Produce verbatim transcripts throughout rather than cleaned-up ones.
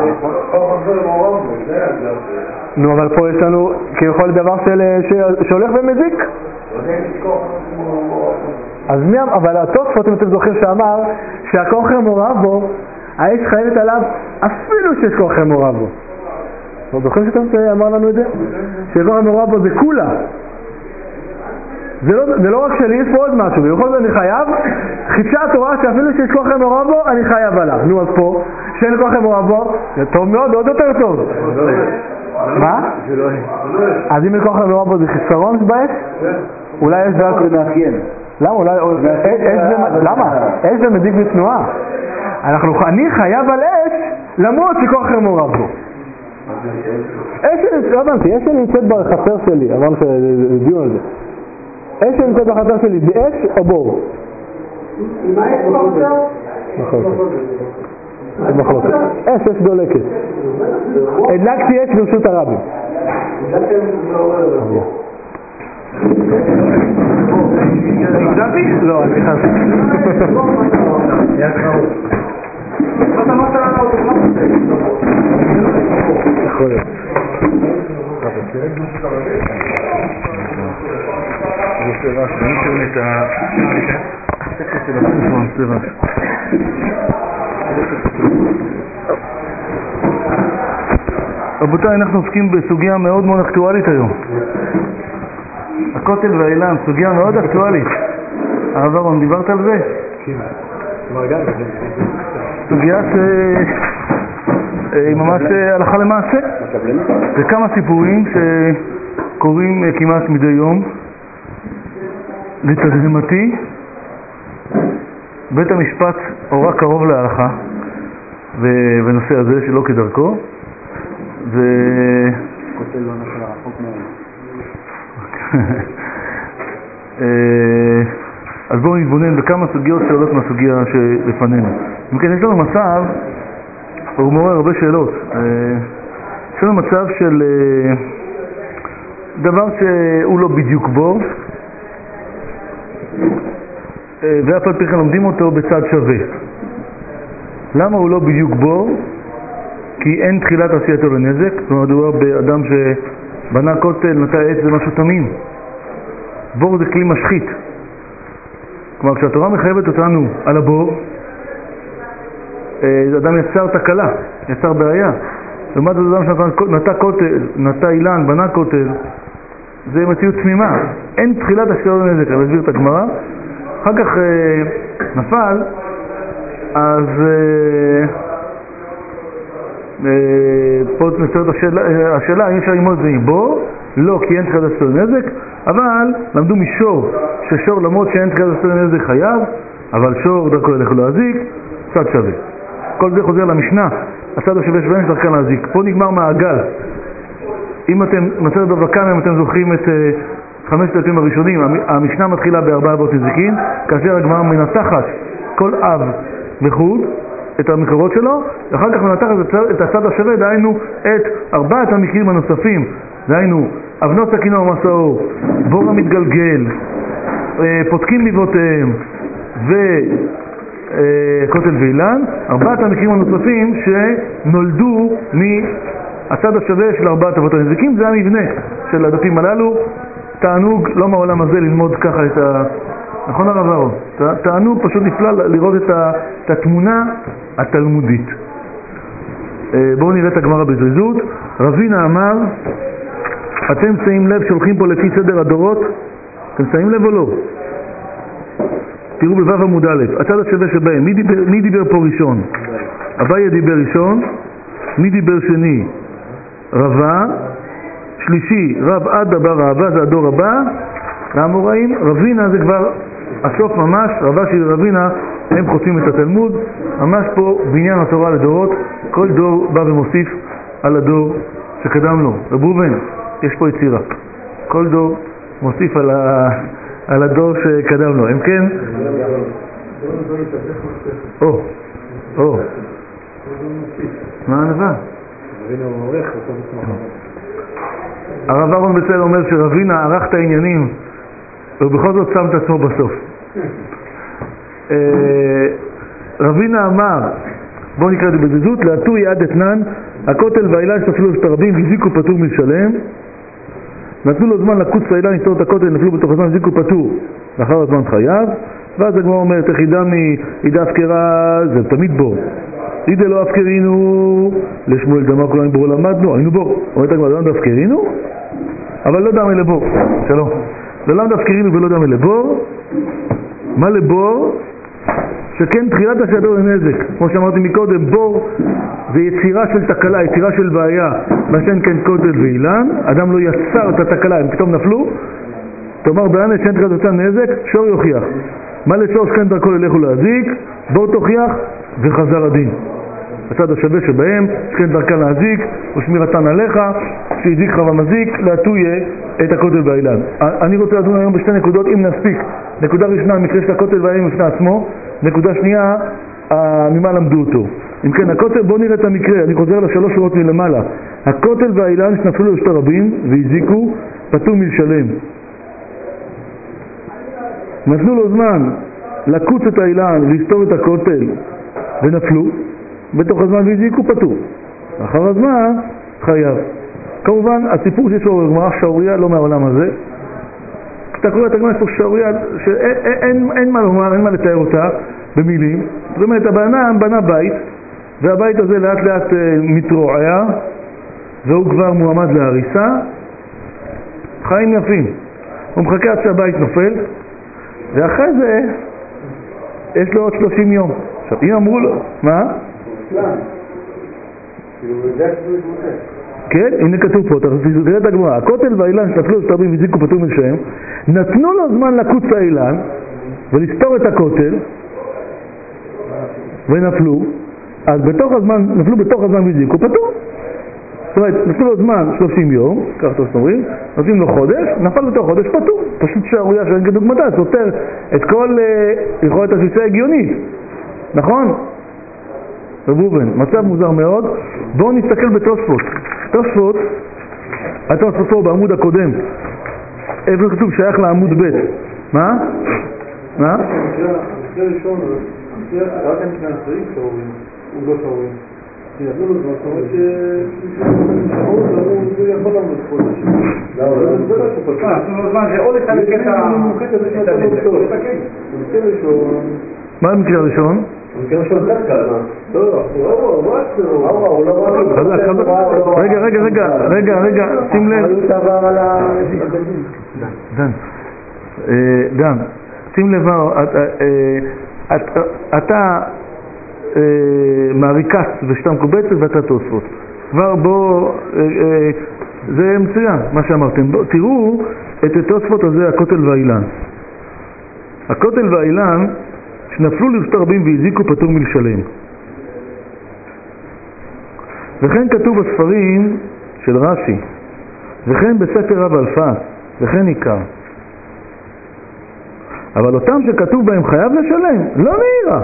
נו, אבל פה יש לנו כביכול דבר שהולך ומזיק. אז מי, אבל התוספות, אם אתם זוכרים שאמר שהכוחר מעורב בו, האש חייבת עליו אפילו שיש כוחר מעורב בו. אתם זוכרים שאתם אמר לנו את זה? שכוחר מעורב בו זה כולה. זה לא, זה לא רק שלי, יש פה עוד משהו, ובכל זאת אני חייב, חידשה התורה שאפילו שיש כוחר מעורב בו, אני חייב עליו. נו, אז פה, שאין כוחר מעורב בו, זה טוב מאוד, עוד יותר טוב. מה? אז אם אין כוחר מעורב בו זה חיסרון באש? אולי יש רק מאפיין. למה? אולי, למה? אש זה מזיק בתנועה. אנחנו, אני חייב על אש למרות שכוחר מעורב בו. אש שנמצאת בחצר שלי, אמרנו שזה דיון על זה. אש שנמצאת בחצר שלי, זה אש או בור? מה אש בחצר? מחלוקת. אש, אש דולקת. הדלקתי אש ברשות הרבים. נגדתי? לא, אני נכנסתי. אתה אמרת לנו אוטומטית. יכול להיות. זה עושה רעש, אני קוראים את הסקר של הפרסום, זה רעש. רבותיי, אנחנו עוסקים בסוגיה מאוד מאוד אקטואלית היום. הכותל והאילן, סוגיה מאוד אקטואלית. הרב אהרון, דיברת על זה? כן. סוגיה שהיא ממש הלכה למעשה. זה כמה סיפורים שקורים כמעט מדי יום. לתדהמתי, בית המשפט הורה קרוב להלכה בנושא הזה שלא כדרכו. ו... כותל לא נשאר רחוק מאוד. אז בואו נתבונן בכמה סוגיות שעולות מהסוגיה שלפנינו. אם כן, יש לנו מצב, הוא מעורר הרבה שאלות. יש לנו מצב של דבר שהוא לא בדיוק בו, ואף על פי כן לומדים אותו בצד שווה. למה הוא לא בדיוק בו? כי אין תחילת עשייתו לנזק. זאת אומרת, מדובר באדם שבנה כותל, נטע עץ, זה משהו תמים. בור זה כלי משחית. כלומר, כשהתורה מחייבת אותנו על הבור, אדם יצר תקלה, יצר בעיה. לעומת זאת, אדם שנטע כותל, נטע אילן, בנה כותל, זה מציאות תמימה. אין תחילת עשייתו לנזק. אני אסביר את הגמרא. אחר כך נפל, אז פה נצטרת השאלה, האם אפשר ללמוד את זה עם בור? לא, כי אין תחילת עשייתו לנזק, אבל למדו משור, ששור למרות שאין תחילת עשייתו לנזק חייב, אבל שור דרכו ילך להזיק, צד שווה. כל זה חוזר למשנה, הצד השווה שבהם שדרכן להזיק. פה נגמר מעגל. אם אתם, מסכת בבא קמא, אם אתם זוכרים את חמשת הדפים הראשונים, המשנה מתחילה בארבעה אבות נזיקין, כאשר הגמרא מנתחת כל אב וחוד, את המקורות שלו, ואחר כך מנתחת את הצד השווה, דהיינו את ארבעת המקרים הנוספים, דהיינו אבנות סכינו ומסעו, בור המתגלגל, פותקים ליבותיהם וכותל ואילן, ארבעת המקרים הנוספים שנולדו מהצד השווה של ארבעת אבות הנזיקים. זה המבנה של הדפים הללו. תענוג לא מהעולם הזה ללמוד ככה את ה... נכון הרב אהרון? תענוג פשוט נפלא לראות את, ה... את התמונה התלמודית. בואו נראה את הגמרא בזריזות. רבינה אמר, אתם שמים לב שהולכים פה לפי סדר הדורות? אתם שמים לב או לא? תראו בו' עמוד א', הצד השווה שבהם, מי דיבר, מי דיבר פה ראשון? אביי דיבר ראשון, מי דיבר שני? רבה, שלישי, רב עדה בר רבה, זה הדור הבא, והאמוראים, רבינה זה כבר הסוף ממש, רבה של רבינה, הם חוצים את התלמוד, ממש פה בניין התורה לדורות, כל דור בא ומוסיף על הדור שקדם לו. רב ראובן, יש פה יצירה, כל דור מוסיף על, ה... על הדור שקדם לו, אם כן? או, או, מה הנבא? רבינה הוא עורך, הוא מסמך. הרב אהרון בצל אומר שרבינה ערך את העניינים ובכל זאת שם את עצמו בסוף. רבינה אמר בואו נקרא את זה בזריזות. לעטו יד אתנן, הכותל והאילן שנפלו לשת הרבים והזיקו פטור משלם. נתנו לו זמן לקוץ לאילן לסתור את הכותל, נפלו בתוך הזמן, הזיקו פטור, לאחר הזמן חייב. ואז הגמרא אומרת, איך ידע מידע הפקרה, זה תמיד בור. ידע לא הפקרינו, לשמואל דמה כולנו בור למדנו, היינו בור. אומרת הגמרא, לא למד הפקרינו, אבל לא דמה לבור. שלום. לא למד הפקרינו ולא דמה לבור. מה לבור? שכן תחילת השעתו לנזק. כמו שאמרתי מקודם, בור זה יצירה של תקלה, יצירה של בעיה. מה שאין כן כותל ואילן, אדם לא יצר את התקלה, הם פתאום נפלו. תאמר בענה שאין תחילת השעתו לנזק, שור יוכיח. מה לשור שכן דרכו ללכו להזיק, בור תוכיח וחזר הדין. הצד השווה שבהם, שכן דרכה להזיק, ושמירתן עליך, שהזיק לך ומזיק, להטויה את הכותל והאילן. אני רוצה לדון היום בשתי נקודות, אם נספיק. נקודה ראשונה, המקרה של הכותל והאילן בפני עצמו. נקודה שנייה, ממה למדו אותו. אם כן, הכותל, בואו נראה את המקרה, אני חוזר לשלוש שורות מלמעלה. הכותל והאילן שנפלו לשת הרבים והזיקו, פטור מלשלם. נתנו לו זמן לקוץ את האילן ולסתור את הכותל ונפלו בתוך הזמן והזיקו פטור. אחר הזמן חייב. כמובן הסיפור שיש לו גמרא שעוריה לא מהעולם הזה. כשאתה קורא את הגמרא יש פה שעוריה שאין אין, אין מה לומר, אין מה לתאר אותה במילים. זאת אומרת, הבנה בנה בית והבית הזה לאט לאט מתרועע והוא כבר מועמד להריסה. חיים יפים. הוא מחכה עד שהבית נופל ואחרי זה יש לו עוד שלושים יום. עכשיו, אם אמרו לו, מה? כן, הנה כתוב פה, תראה את הגמרא. הכותל והאילן שנפלו לשת הרבים והזיקו פטור מלשלם, נתנו לו זמן לקוץ לאילן ולסתור את הכותל ונפלו, אז בתוך הזמן, נפלו בתוך הזמן והזיקו פטור. זאת אומרת, נתנו לו זמן שלושים יום, כך אתם אומרים, נותנים לו חודש, נפל בתוך חודש פטור. פשוט שערורייה שאין כדוגמתה, סותר את כל יכולת התפיסה ההגיונית. נכון? רבובן, מצב מוזר מאוד. בואו נסתכל בתוספות. תוספות, התוספות פה בעמוד הקודם. איפה כתוב שייך לעמוד ב'. מה? מה? המקרה ראשון, רק אני שני עשרים שעורים, הוא לא שעורים. כי נתנו לו זמן, זאת אומרת ששעורים שעורים, הוא יכול לעמוד חודש. לא, זה לא שפטור. נתנו לו זמן, זה עוד אחד לקטע... מה המקרה הראשון? רגע, רגע, רגע, רגע, רגע, שים לב. דן, דן, שים לב, אתה מעריקס ושתה מקובצת ואתה תוספות. כבר בוא, זה מצוין מה שאמרתם. תראו את התוספות הזה, הכותל והאילן. הכותל והאילן שנפלו לשת הרבים והזיקו פטור מלשלם. וכן כתוב בספרים של רש"י, וכן בספר רב אלפא, וכן עיקר. אבל אותם שכתוב בהם חייב לשלם, לא נעירה.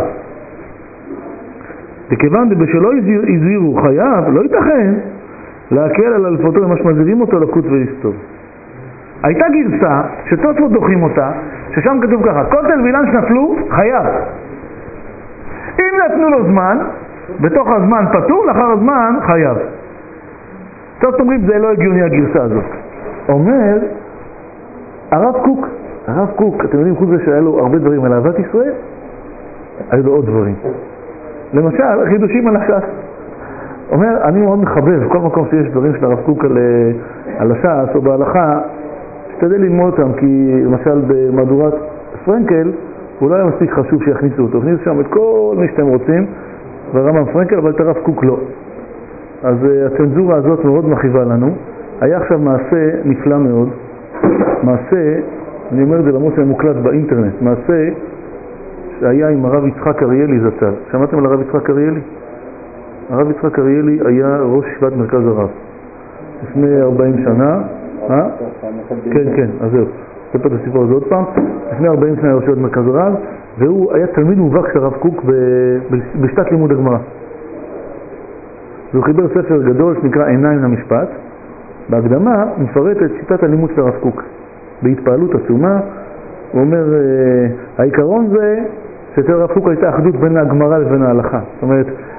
וכיוון שבשלו הזהירו חייב, לא ייתכן להקל על אלפותו למה שמזהירים אותו לקוץ ולסתור. הייתה גרסה שתוספות דוחים אותה, ששם כתוב ככה, כותל ואילן שנפלו, חייב. אם נתנו לו זמן, בתוך הזמן פטור, לאחר הזמן חייב. תוספות אומרים, זה לא הגיוני הגרסה הזאת. אומר, הרב קוק, הרב קוק, אתם יודעים, חוץ זה שהיה לו הרבה דברים על אהבת ישראל, היו לו עוד דברים. למשל, חידושים על הש"ס. אומר, אני מאוד מחבב, כל מקום שיש דברים של הרב קוק על, על הש"ס או בהלכה, תשתדל ללמוד אותם, כי למשל במהדורת פרנקל, הוא לא היה מספיק חשוב שיכניסו אותו. הכניסו שם את כל מי שאתם רוצים, והרמב"ם פרנקל, אבל את הרב קוק לא. אז uh, הצנזורה הזאת מאוד מכאיבה לנו. היה עכשיו מעשה נפלא מאוד. מעשה, אני אומר את זה למרות שאני מוקלט באינטרנט, מעשה שהיה עם הרב יצחק אריאלי זצ"ל. שמעתם על הרב יצחק אריאלי? הרב יצחק אריאלי היה ראש ישיבת מרכז הרב. לפני ארבעים שנה, אה? כן, כן, אז זהו. אספר את הסיפור הזה עוד פעם. לפני ארבעים שנה ראש ישיבת מרכז הרב, והוא היה תלמיד מובהק של הרב קוק בשתת לימוד הגמרא. והוא חיבר ספר גדול שנקרא עיניים למשפט. בהקדמה הוא מפרט את שיטת הלימוד של הרב קוק. בהתפעלות עצומה, הוא אומר, העיקרון זה שאצל הרב קוק הייתה אחדות בין הגמרא לבין ההלכה. זאת אומרת,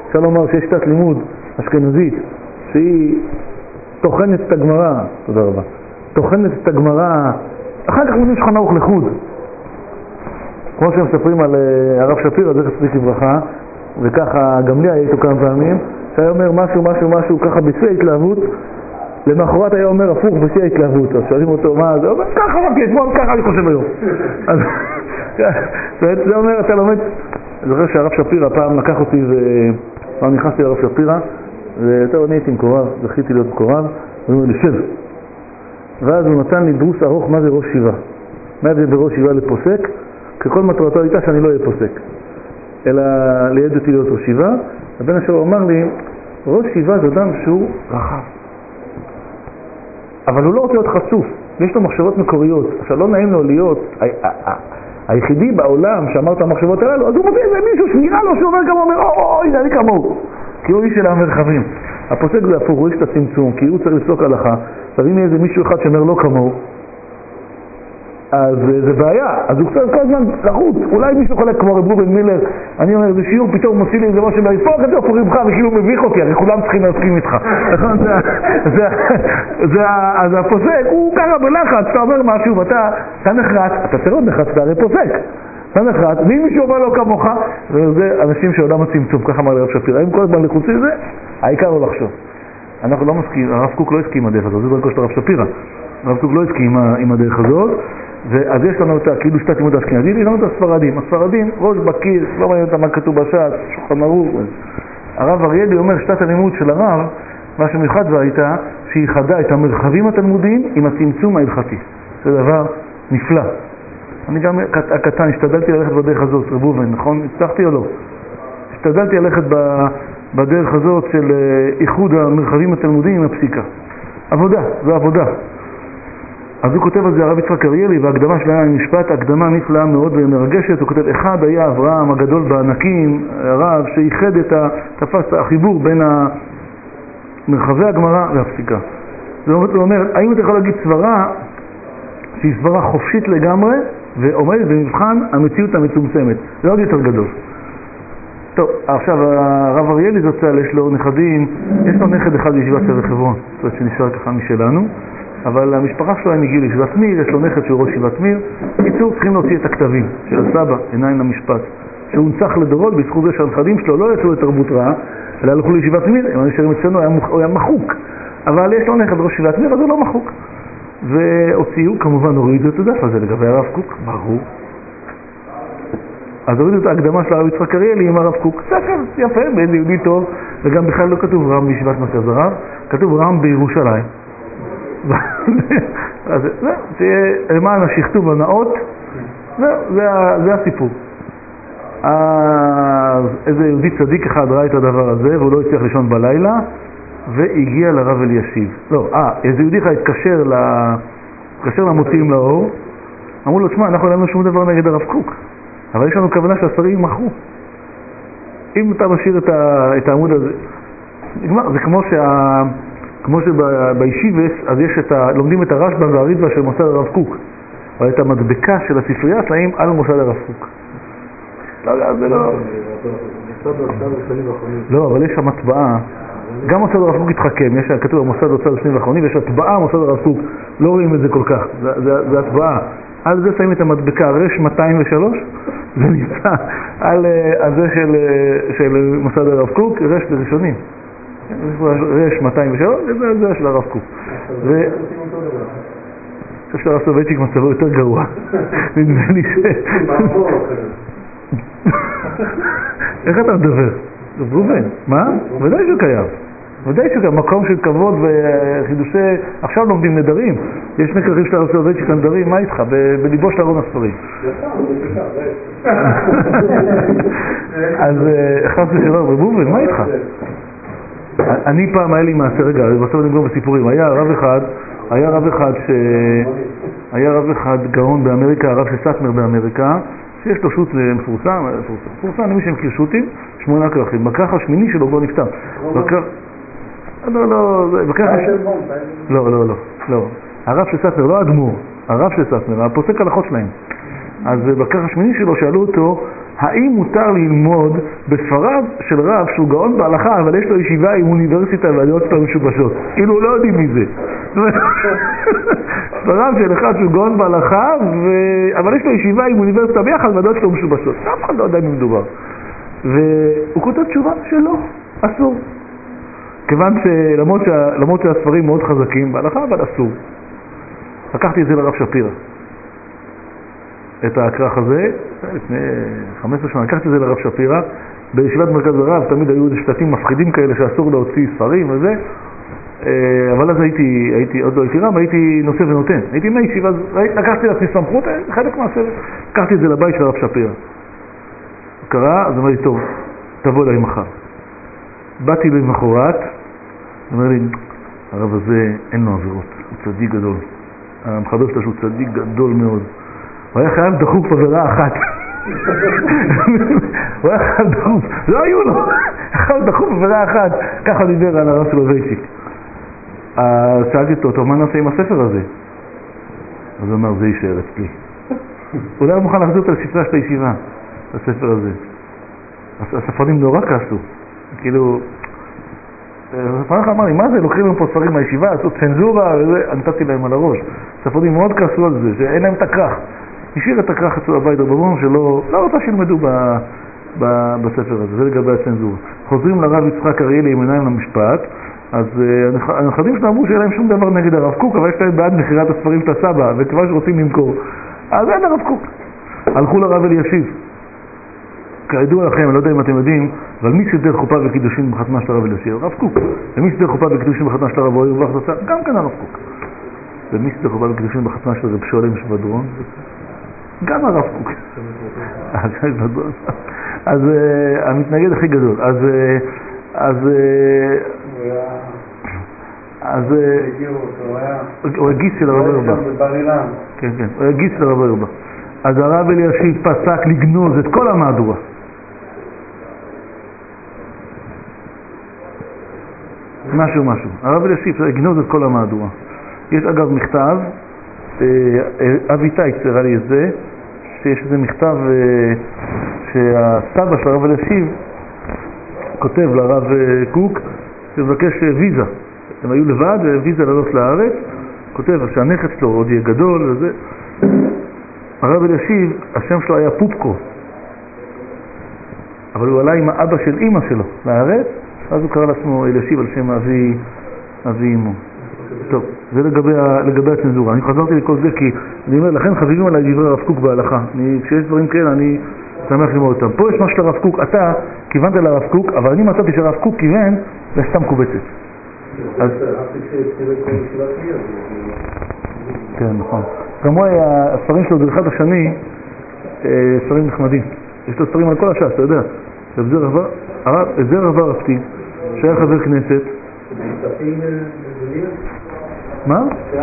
אפשר לומר שיש שיטת לימוד אשכנזית שהיא תוכנת את הגמרא, תודה רבה, תוכנת את הגמרא, אחר כך לומדים שולחן ערוך לחוד. כמו שהם מספרים על הרב שפירא, זכר צדיק לברכה, וככה גם לי היה איתו כמה פעמים, שהיה אומר משהו, משהו, משהו, ככה בשיא ההתלהבות, למחרת היה אומר הפוך בשיא ההתלהבות, אז שואלים אותו מה, זה אומר ככה אמרתי אתמול, ככה אני חושב היום. אז זה אומר, אתה לומד, אני זוכר שהרב שפירא פעם לקח אותי, פעם נכנסתי לרב שפירא, וטוב, אני הייתי מקורב, זכיתי להיות מקורב, הוא אומר לי, שב. ואז הוא נתן לי דרוס ארוך מה זה ראש שיבה. מה זה בראש שיבה לפוסק? כי כל מטרתו הייתה שאני לא אהיה פוסק, אלא ליד אותי להיות ראש שיבה. הבן אשר הוא אמר לי, ראש שיבה זה אדם שהוא רחב, אבל הוא לא רוצה להיות חשוף, יש לו מחשבות מקוריות, עכשיו לא נעים לו להיות היחידי בעולם שאמר את המחשבות הללו, אז הוא מוצא איזה מישהו שנראה לו שעובר כמה, אומר, אוי, זה אני כמוהו, כי הוא איש של המרחבים. הפוסק זה הפוך, הוא איש את הצמצום, כי הוא צריך לפסוק הלכה, אז אם יהיה איזה מישהו אחד שאומר לא כמוהו, אז זה בעיה, אז הוא קצת כל הזמן לחוץ, אולי מישהו חולק כמו רב ראובן מילר, אני אומר, זה שיעור, פתאום מוציא לי איזה משהו, להפוך את זה, הפוך רבך, וכאילו מביך אותי, הרי כולם צריכים להסכים איתך. אז הפוסק, הוא ככה בלחץ, אתה אומר משהו, ואתה נחרץ, אתה צריך עוד נחרץ, אתה הרי פוסק, אתה נחרץ, ואם מישהו אומר לו כמוך, וזה אנשים שעולם הצמצום, ככה אמר לרב שפירא, אם כל הזמן לחוצי זה, העיקר הוא לחשוב. אנחנו לא מסכים, הרב קוק לא הסכים עם הדרך הזאת, זה דרכו של הרב שפירא. הרב קוק לא הסכים עם הדרך הזאת, ואז יש לנו אותה, כאילו שיטת לימוד אשכנזית, יש לנו את הספרדים. הספרדים, ראש בקיר, לא מעניין אותם מה כתוב בש"ס, שולחן ערוך. הרב אריאלי אומר, שיטת הלימוד של הרב, מה שמיוחד בה הייתה, שהיא חדה את המרחבים התלמודיים עם הצמצום ההלכתי. זה דבר נפלא. אני גם הקטן, השתדלתי ללכת בדרך הזאת, רב ראובן, נכון? הצלחתי או לא? השתדלתי ללכת בדרך הזאת של איחוד המרחבים התלמודיים עם הפסיקה. עבודה, זו עבודה. אז הוא כותב על זה הרב יצחק אריאלי, וההקדמה שלה היה משפט, הקדמה נפלאה מאוד ומרגשת. הוא כותב, אחד היה אברהם הגדול בענקים, הרב שייחד את תפס החיבור בין מרחבי הגמרא והפסיקה. זה אומר, האם אתה יכול להגיד סברה שהיא סברה חופשית לגמרי ועומדת במבחן המציאות המצומצמת? זה עוד יותר גדול. טוב, עכשיו הרב אריאלי זוצל, יש לו נכדים, יש לו נכד אחד בישיבת שבע חברון, זאת אומרת שנשאר ככה משלנו, אבל המשפחה שלו הם הגיעו לישיבת מיר, יש לו נכד שהוא ראש ישיבת מיר. קיצור, צריכים להוציא את הכתבים של הסבא, עיניים למשפט, שהוא נצח לדורות בזכות זה שהנכדים שלו לא יצאו לתרבות רעה, אלא הלכו לישיבת מיר, הם נשארים אצלנו, הוא היה מחוק, אבל יש לו נכד ראש ישיבת מיר, אז הוא לא מחוק. והוציאו, כמובן הורידו את הדף הזה לגבי הרב קוק, ברור. אז הורידו את ההקדמה של הרב יצחק אריאלי עם הרב קוק, ספר יפה, באיזה יהודי טוב, וגם בכלל לא כתוב רם בישיבת מרכז הרב, כתוב רם בירושלים. אז זה, תהיה למען השכתוב הנאות, זה הסיפור. אז איזה יהודי צדיק אחד ראה את הדבר הזה, והוא לא הצליח לישון בלילה, והגיע לרב אלישיב. לא, אה, איזה יהודי אחד התקשר למוציאים לאור, אמרו לו, תשמע, אנחנו אין לנו שום דבר נגד הרב קוק, אבל יש לנו כוונה שהספרים ימחו. אם אתה משאיר את העמוד הזה, זה כמו שה... כמו שבישיבס, אז יש את ה... לומדים את הרשב"א והריטב"א של מוסד הרב קוק, אבל את המדבקה של הספרייה שלהם על מוסד הרב קוק. לא, זה לא... לא, אבל יש שם הטבעה, גם מוסד הרב קוק התחכם, יש כתוב המוסד הוצא בשנים האחרונים, ויש הטבעה מוסד הרב קוק, לא רואים את זה כל כך, זה הטבעה. על זה שמים את המדבקה רש מאתיים ושלוש, זה נמצא על זה של מוסד הרב קוק, רש בראשונים. רש מאתיים ושלוש, זה של הרב קוק. אני חושב שהרב סובייצ'יק מצבו יותר גרוע. נדמה לי ש... איך אתה מדבר? זה ראובן. מה? ודאי שהוא קיים. ודאי שהוא קיים. מקום של כבוד וחידושי... עכשיו לומדים נדרים. יש שני כרכים של הרב סובייצ'יק נדרים, מה איתך? בליבו של ארון הספרים. אז חס ושלום, ראובן, מה איתך? אני פעם היה לי מעשה, רגע, בסוף נגמור בסיפורים, היה רב אחד, היה רב אחד ש... היה רב אחד גאון באמריקה, הרב שסטמר באמריקה, שיש לו שוט מפורסם, מפורסם, למי שמכיר שוטים, שמונה כרכים, בכרך השמיני שלו כבר נפטר. בכרך... לא, לא, בכרך... לא, לא, לא, לא. הרב שסטמר, לא אדמו"ר, הרב שסטמר, הפוסק הלכות שלהם. אז בכרך השמיני שלו שאלו אותו, האם מותר ללמוד בספריו של רב שהוא גאון בהלכה, אבל יש לו ישיבה עם אוניברסיטה והדעות שלו משובשות? כאילו לא יודעים מזה. ספריו של אחד שהוא גאון בהלכה, ו... אבל יש לו ישיבה עם אוניברסיטה ביחד והדעות שלו משובשות. אף אחד לא יודע מי מדובר. והוא כותב תשובה שלא, אסור. כיוון שלמרות שה... למרות שהספרים מאוד חזקים בהלכה, אבל אסור. לקחתי את זה לרב שפירא. את הכרך הזה, לפני חמש עשרה שנה, לקחתי את זה לרב שפירא, בישיבת מרכז הרב תמיד היו שלטים מפחידים כאלה שאסור להוציא ספרים וזה, אבל אז הייתי, הייתי, עוד לא הייתי רב, הייתי נושא ונותן, הייתי מהישיבה, לקחתי לעצמי סמכות, חלק מהספר, לקחתי את זה לבית של הרב שפירא. קרה, אז אמר לי, טוב, תבוא אליי מחר. באתי למחרת, אמר לי, הרב הזה אין לו עבירות, הוא צדיק גדול. המחבר שלו שהוא צדיק גדול מאוד. הוא היה חייב דחוף עבירה אחת. הוא היה חייב דחוף, לא היו לו. חייב דחוף עבירה אחת. ככה דיבר על הרב שלו וייציק. אז שאלתי אותו, טוב, מה נעשה עם הספר הזה? אז הוא אמר, זה יישאר אצלי. הוא לא היה מוכן להחזיר אותה לספרה של הישיבה, הספר הזה. הספרדים נורא כעסו. כאילו, הספרדים אמר לי, מה זה? לוקחים להם פה ספרים מהישיבה, עשו צנזורה וזה, נתתי להם על הראש. הספרדים מאוד כעסו על זה, שאין להם את הכרך. השאיר את הכרך אצלו הביתה בבון שלא, לא רוצה שילמדו ב, ב, בספר הזה, זה לגבי הצנזורה. חוזרים לרב יצחק אריאלי עם עיניים למשפט, אז uh, הנכדים שלנו אמרו שאין להם שום דבר נגד הרב קוק, אבל יש להם בעד מחירת הספרים של הסבא, וכבר שרוצים למכור. אז אין הרב קוק. הלכו לרב אלישיב. כידוע לכם, אני לא יודע אם אתם יודעים, אבל מי סידר חופה וקידושים בחתמה של הרב אלישיב? הרב קוק. ומי סידר חופה וקידושים בחתמה של הרב אוהב ובחתמה? גם כן הרב קוק. ומי סידר חופה וקידושים בחתמה של רב שולם שבדרון? גם הרב קוק. אז המתנגד הכי גדול. אז אז אז הוא הגיס של הרב ארבע. כן, כן, הוא הגיס של הרב ארבע. אז הרב אלישיב פסק לגנוז את כל המהדורה. משהו משהו. הרב אלישיב לגנוז את כל המהדורה. יש אגב מכתב, אבי טייץ הראה לי את זה, שיש איזה מכתב שהסבא של הרב אלישיב כותב לרב קוק שמבקש ויזה. הם היו לבד, ויזה לעלות לארץ, כותב שהנכד שלו עוד יהיה גדול וזה. הרב אלישיב, השם שלו היה פופקו, אבל הוא עלה עם האבא של אמא שלו לארץ, אז הוא קרא לעצמו אלישיב על שם אבי, אבי אמו. טוב, זה לגבי, לגבי הצנזורה. אני חזרתי לכל זה כי אני אומר, לכן חביבים עליי דברי הרב קוק בהלכה. אני, כשיש דברים כאלה, אני שמח ללמוד אותם. פה יש מה של הרב קוק, אתה כיוונת לרב קוק, אבל אני מצאתי שהרב קוק כיוון לסתם קובצת. אז... כן, נכון. כמו הספרים שלו, זה אחד השני, ספרים נחמדים. יש לו ספרים על כל השעה, אתה יודע. זה רב הרפתי, שהיה חבר כנסת. מה?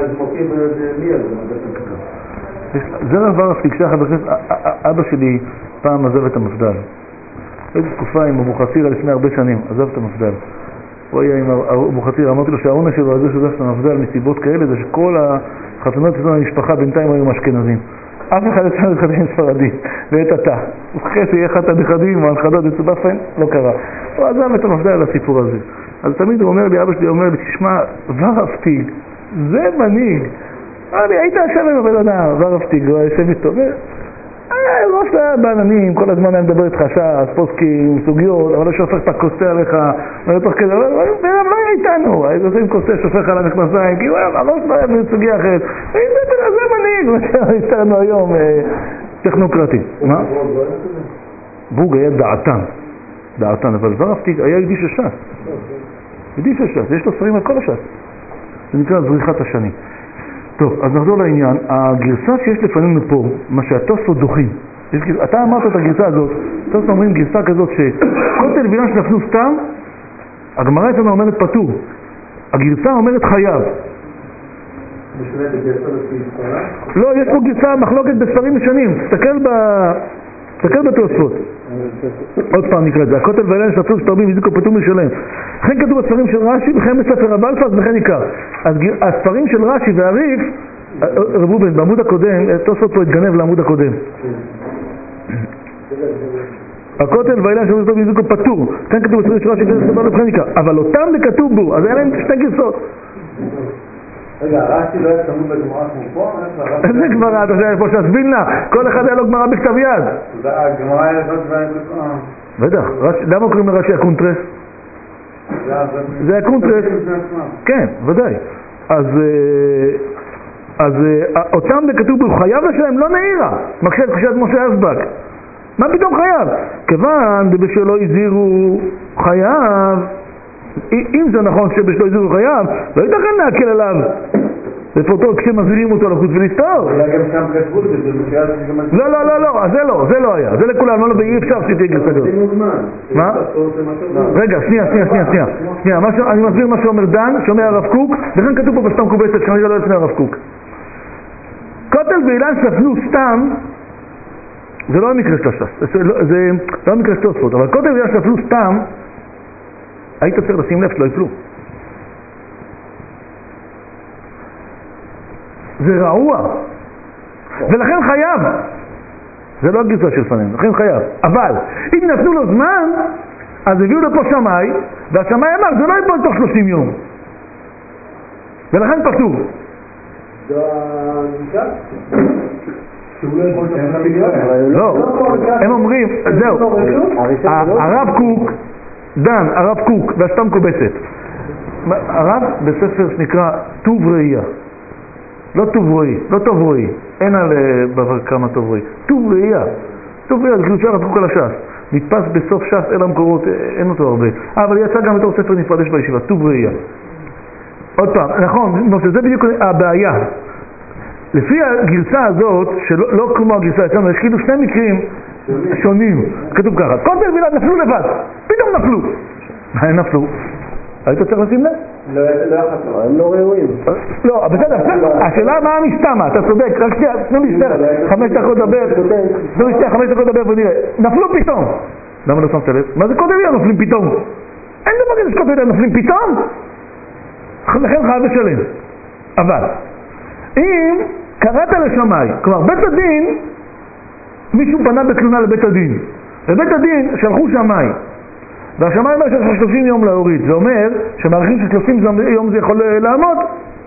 זה רב הרפתי, כשהיה חבר כנסת, אבא שלי פעם עזב את המפדל. הייתי תקופה עם אבו חצירא לפני הרבה שנים, עזב את המפדל. הוא היה עם אבו חצירא, אמרתי לו שהעונה שלו על זה שעזב את המפדל מסיבות כאלה, זה שכל החתונות של המשפחה בינתיים היו אשכנזים. אף אחד יצא נכדים ספרדים, ואת אתה. הוא חכה שיהיה אחד הנכדים או הנכדות יצאו באופן, לא קרה. הוא עזב את המפדל על הסיפור הזה. אז תמיד הוא אומר לי, אבא שלי אומר לי, תשמע, ורפתי, זה מנהיג. אמר לי, היית יושב עם הבן אדם, ורפתי, הוא יושב איתו. לא שלה בעננים, כל הזמן היה מדבר איתך שעה, פוסקים, סוגיות, אבל לא שופך את הקוסטה עליך, לא תוך כזה, אבל לא היה איתנו, היית עושה עם קוסטה, שופך על המכנסיים, כי הראש לא היה בסוגיה אחרת. זה מנהיג, מה לנו היום טכנוקרטי. מה? בוג היה דעתן, דעתן, אבל ורפתי היה ידיש הש"ס. ידיש הש"ס, יש לו ספרים על כל הש"ס. זה נקרא זריחת השנים. טוב, אז נחזור לעניין. הגרסה שיש לפנינו פה, מה שהתוספות דוחים, אתה אמרת את הגרסה הזאת, תוספות אומרים גרסה כזאת שכותל וילן שנפלו סתם, הגמרא אצלנו אומרת פטור, הגרסה אומרת חייב. לא, יש פה גרסה מחלוקת בספרים ישנים, תסתכל ב... תסתכל בתוספות. עוד פעם נקרא את זה, הכותל ואילן שנפלו שתרבים הזיקו פטור משלם. לכן כתוב בספרים של רש"י וכן בספר הבלפס וכן עיקר. אז הספרים של רש"י והריף, רבובן, בעמוד הקודם, תוספות פה התגנב לעמוד הקודם. הכותל ואילן שבו זאת בזיקו פטור. כאן כתוב בספר שורה שכתוב סבר לבחניקה. אבל אותם בכתוב בו, אז היה להם שתי גרסות. רגע, רש"י לא היה צמוד לגמרא כמו פה? איזה גמרא? אתה יודע, פה שעזבין לה, כל אחד היה לו גמרא בכתב יד. הגמרא היה לבד והיה לפעם. בטח, למה קוראים לרש"י הקונטרס? זה הקונטרס. כן, ודאי. אז אז אותם בכתוב בו, חייב לשלם, לא נעירה. מקשה את חשת משה אסבק. מה פתאום חייב? כיוון שבשלו הזהירו חייב, אם זה נכון שבשלו הזהירו חייב, לא ייתכן להקל עליו לפרוטו כשמזהירים אותו לחוץ ולסתור. אולי גם שם כתבו את זה, בשביל שגם... לא, לא, לא, לא, זה לא, זה לא היה, זה לכולם, לא, אי אפשר שתהיה גרסה כזאת. מה? רגע, שנייה, שנייה, שנייה, שנייה, שנייה, אני מסביר מה שאומר דן, שאומר הרב קוק, וכאן כתוב פה בסתם קובצת, כנראה לא לפני הרב קוק. כותל ואילן ספלו סתם, זה לא המקרה של הש"ס, זה לא המקרה של תוספות, אבל כותל ואילן ספלו סתם, היית צריך לשים לב שלא יפלו. זה רעוע, ולכן חייב. זה לא הגרסה של פנינו, לכן חייב. אבל אם נתנו לו זמן, אז הביאו לפה שמאי, והשמאי אמר זה לא יפול תוך שלושים יום, ולכן פסול. זה הגישה? שהוא לא יפול תוך שלושים יום? לא, הם אומרים, זהו, הרב קוק, דן, הרב קוק והשתם קובצת, הרב בספר שנקרא טוב ראייה, לא טוב רואי, לא טוב רואי, אין על בעבר כמה טוב רואי, טוב ראייה, טוב ראייה, זה כאילו שהרב קוק על הש"ס, נתפס בסוף ש"ס אל המקורות, אין אותו הרבה, אבל יצא גם בתור ספר נפרדש בישיבה, טוב ראייה. עוד פעם, נכון, זה בדיוק הבעיה, לפי הגרסה הזאת, שלא לא כמו הגרסה אצלנו, יש כאילו שני מקרים שונים, כתוב ככה, כותל ואילן נפלו לבד, פתאום נפלו, מה הם נפלו? היית צריך לשים לב? לא, לא אחת, הם לא ראויים. לא, בסדר, השאלה מה המשתמה, אתה צודק, רק שנייה, תנו לי שתיים, חמש דקות דבר, תנו לי שתיים, חמש דקות דבר ונראה, נפלו פתאום. למה לא שמת לב? מה זה כותל ואילן נופלים פתאום? אין דבר כזה שכותל ואילן נופלים פתאום? לכן חייב לשלם. אבל, אם קראת לשמאי, כלומר בית הדין, מישהו פנה בתלונה לבית הדין, לבית הדין שלחו שמאי, והשמאי אומר שיש שלושים יום להוריד, זה אומר שמעריכים ששלושים יום זה יכול לעמוד,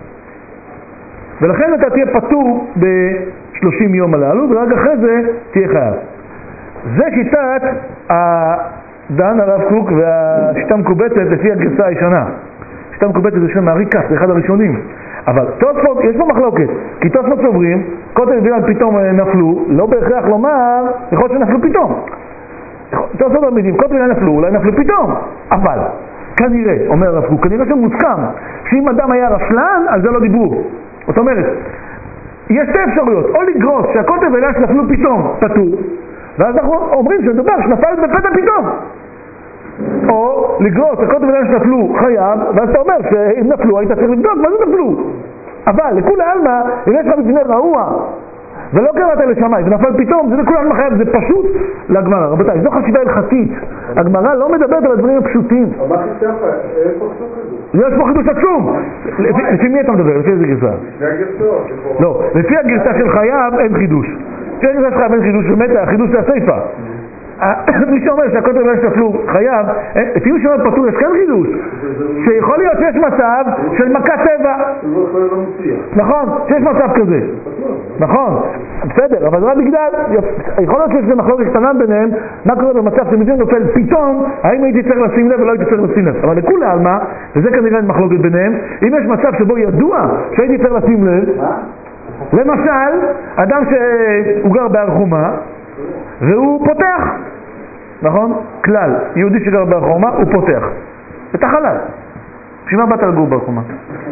ולכן אתה תהיה פטור ב-שלושים יום הללו, ורק אחרי זה תהיה חייב. זה שיטת דן הרב קוק והשיטה מקובצת לפי הגרסה הישנה. שיטה מקובצת זה שם מעריקה, זה אחד הראשונים. אבל תוספות, יש פה מחלוקת, כי תוספות סוברים, כותל ואילן פתאום נפלו, לא בהכרח לומר, יכול להיות שנפלו פתאום. תוספות תלמידים, כותל ואילן נפלו, אולי נפלו פתאום, אבל כנראה, אומר הרב קוק, כנראה שמוסכם, שאם אדם היה רשלן, על זה לא דיברו. זאת אומרת, יש שתי אפשרויות, או לגרוס שהכותל ואילן שנפלו פתאום, פטור, ואז אנחנו אומרים שמדובר שנפל בפתע פתאום. או לגרוס, הכותל ואילן שנפלו חייב, ואז אתה אומר שאם נפלו היית צריך לבדוק, מה זה נפלו? אבל לכולי עלמא, אם יש לך מבנה רעוע, ולא קראת לשמאי, ונפל פתאום, זה לכולי עלמא חייב, זה פשוט לגמרא. רבותיי, זו חשיבה הלכתית. הגמרא לא מדברת על הדברים הפשוטים. אבל מה חישב? אין פה חישוב כזה. יש פה חידוש עצום. לפי מי אתה מדבר? לפי איזה גרסה? לפי הגרסות. לא, לפי הגרסה של חייב אין חידוש. לפי הגרסה של חייב אין חידוש, באמת החידוש זה הסיפה. מי שאומר שהכותל ואילן שנפלו חייב, לפי מי שאומר פטור יש כאן חידוש, שיכול להיות שיש מצב של מכת טבע. נכון, שיש מצב כזה. נכון, בסדר, אבל רק בגלל, יכול להיות שיש מחלוקת קטנה ביניהם, מה קורה במצב שמזה נופל פתאום, האם הייתי צריך לשים לב ולא הייתי צריך לשים לב. אבל לכולי עלמא, וזה כנראה מחלוקת ביניהם, אם יש מצב שבו ידוע שהייתי צריך לשים לב, למשל, אדם שהוא גר בהר חומה, והוא פותח, נכון? כלל, יהודי שגר בהר חומה, הוא פותח את החלל. בשביל מה באת לגור בהר חומה?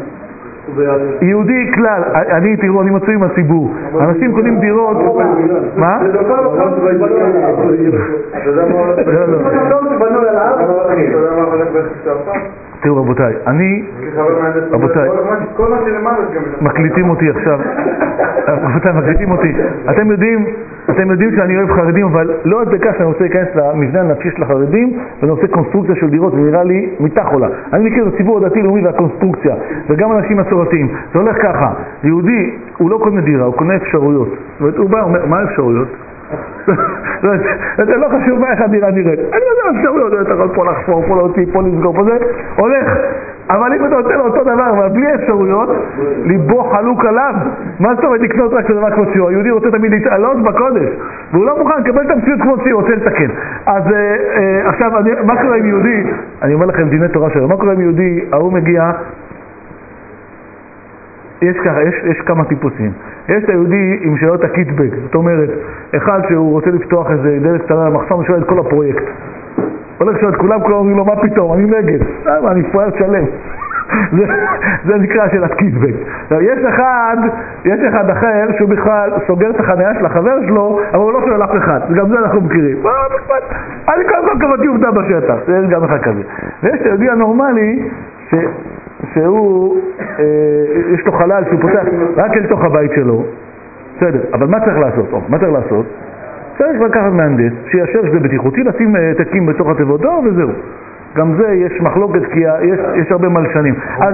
יהודי כלל, אני תראו, אני מצוי עם הציבור, אנשים קונים דירות, מה? תראו רבותיי, אני, רבותיי, מקליטים אותי עכשיו, רבותיי מקליטים אותי, אתם יודעים, אתם יודעים שאני אוהב חרדים, אבל לא עד בכך שאני רוצה להיכנס למבנה הנפשי של החרדים, ואני עושה קונסטרוקציה של דירות, זה נראה לי מיטה חולה. אני מכיר את הציבור הדתי לאומי והקונסטרוקציה, וגם אנשים מסורתיים. זה הולך ככה, יהודי, הוא לא קונה דירה, הוא קונה אפשרויות. זאת אומרת, הוא בא, אומר, מה האפשרויות? זה לא חשוב מה איך הדירה נראית. אני יודע, אפשרויות, אתה יכול פה לחפור, פה להוציא, פה לסגור, פה זה, הולך. אבל אם אתה רוצה לו אותו דבר, אבל בלי אפשרויות, ליבו חלוק עליו. מה זאת אומרת לקנות רק דבר כמו שהוא? היהודי רוצה תמיד להתעלות בקודש, והוא לא מוכן לקבל את המציאות כמו שהוא, רוצה לתקן. אז עכשיו, מה קורה עם יהודי? אני אומר לכם, דיני תורה שלו, מה קורה עם יהודי? ההוא מגיע, יש ככה, יש, יש כמה טיפוסים. יש את היהודי עם שאלות הקיטבק, זאת אומרת, אחד שהוא רוצה לפתוח איזה דלת קטנה למחסום, שואל את כל הפרויקט. הולך שואל את כולם, כולם אומרים לו, מה פתאום? אני נגד. למה? אני פרויקט שלם. זה, זה נקרא שאלת קיטבק. יש אחד, יש אחד אחר שהוא בכלל סוגר את החניה של החבר שלו, אבל הוא לא שואל אף אחד. גם זה אנחנו מכירים. אני קודם כל קבעתי עובדה בשטח. יש גם אחד כזה. ויש את היהודי הנורמלי, ש... שהוא, אה, יש לו חלל שהוא פותח רק אל תוך הבית שלו. בסדר, אבל מה צריך לעשות? או, מה צריך לעשות? צריך לקחת מהנדס, שיאשר שזה בטיחותי, לשים תקים בתוך התיבות דואר וזהו. גם זה יש מחלוקת כי יש, יש הרבה מלשנים. אז...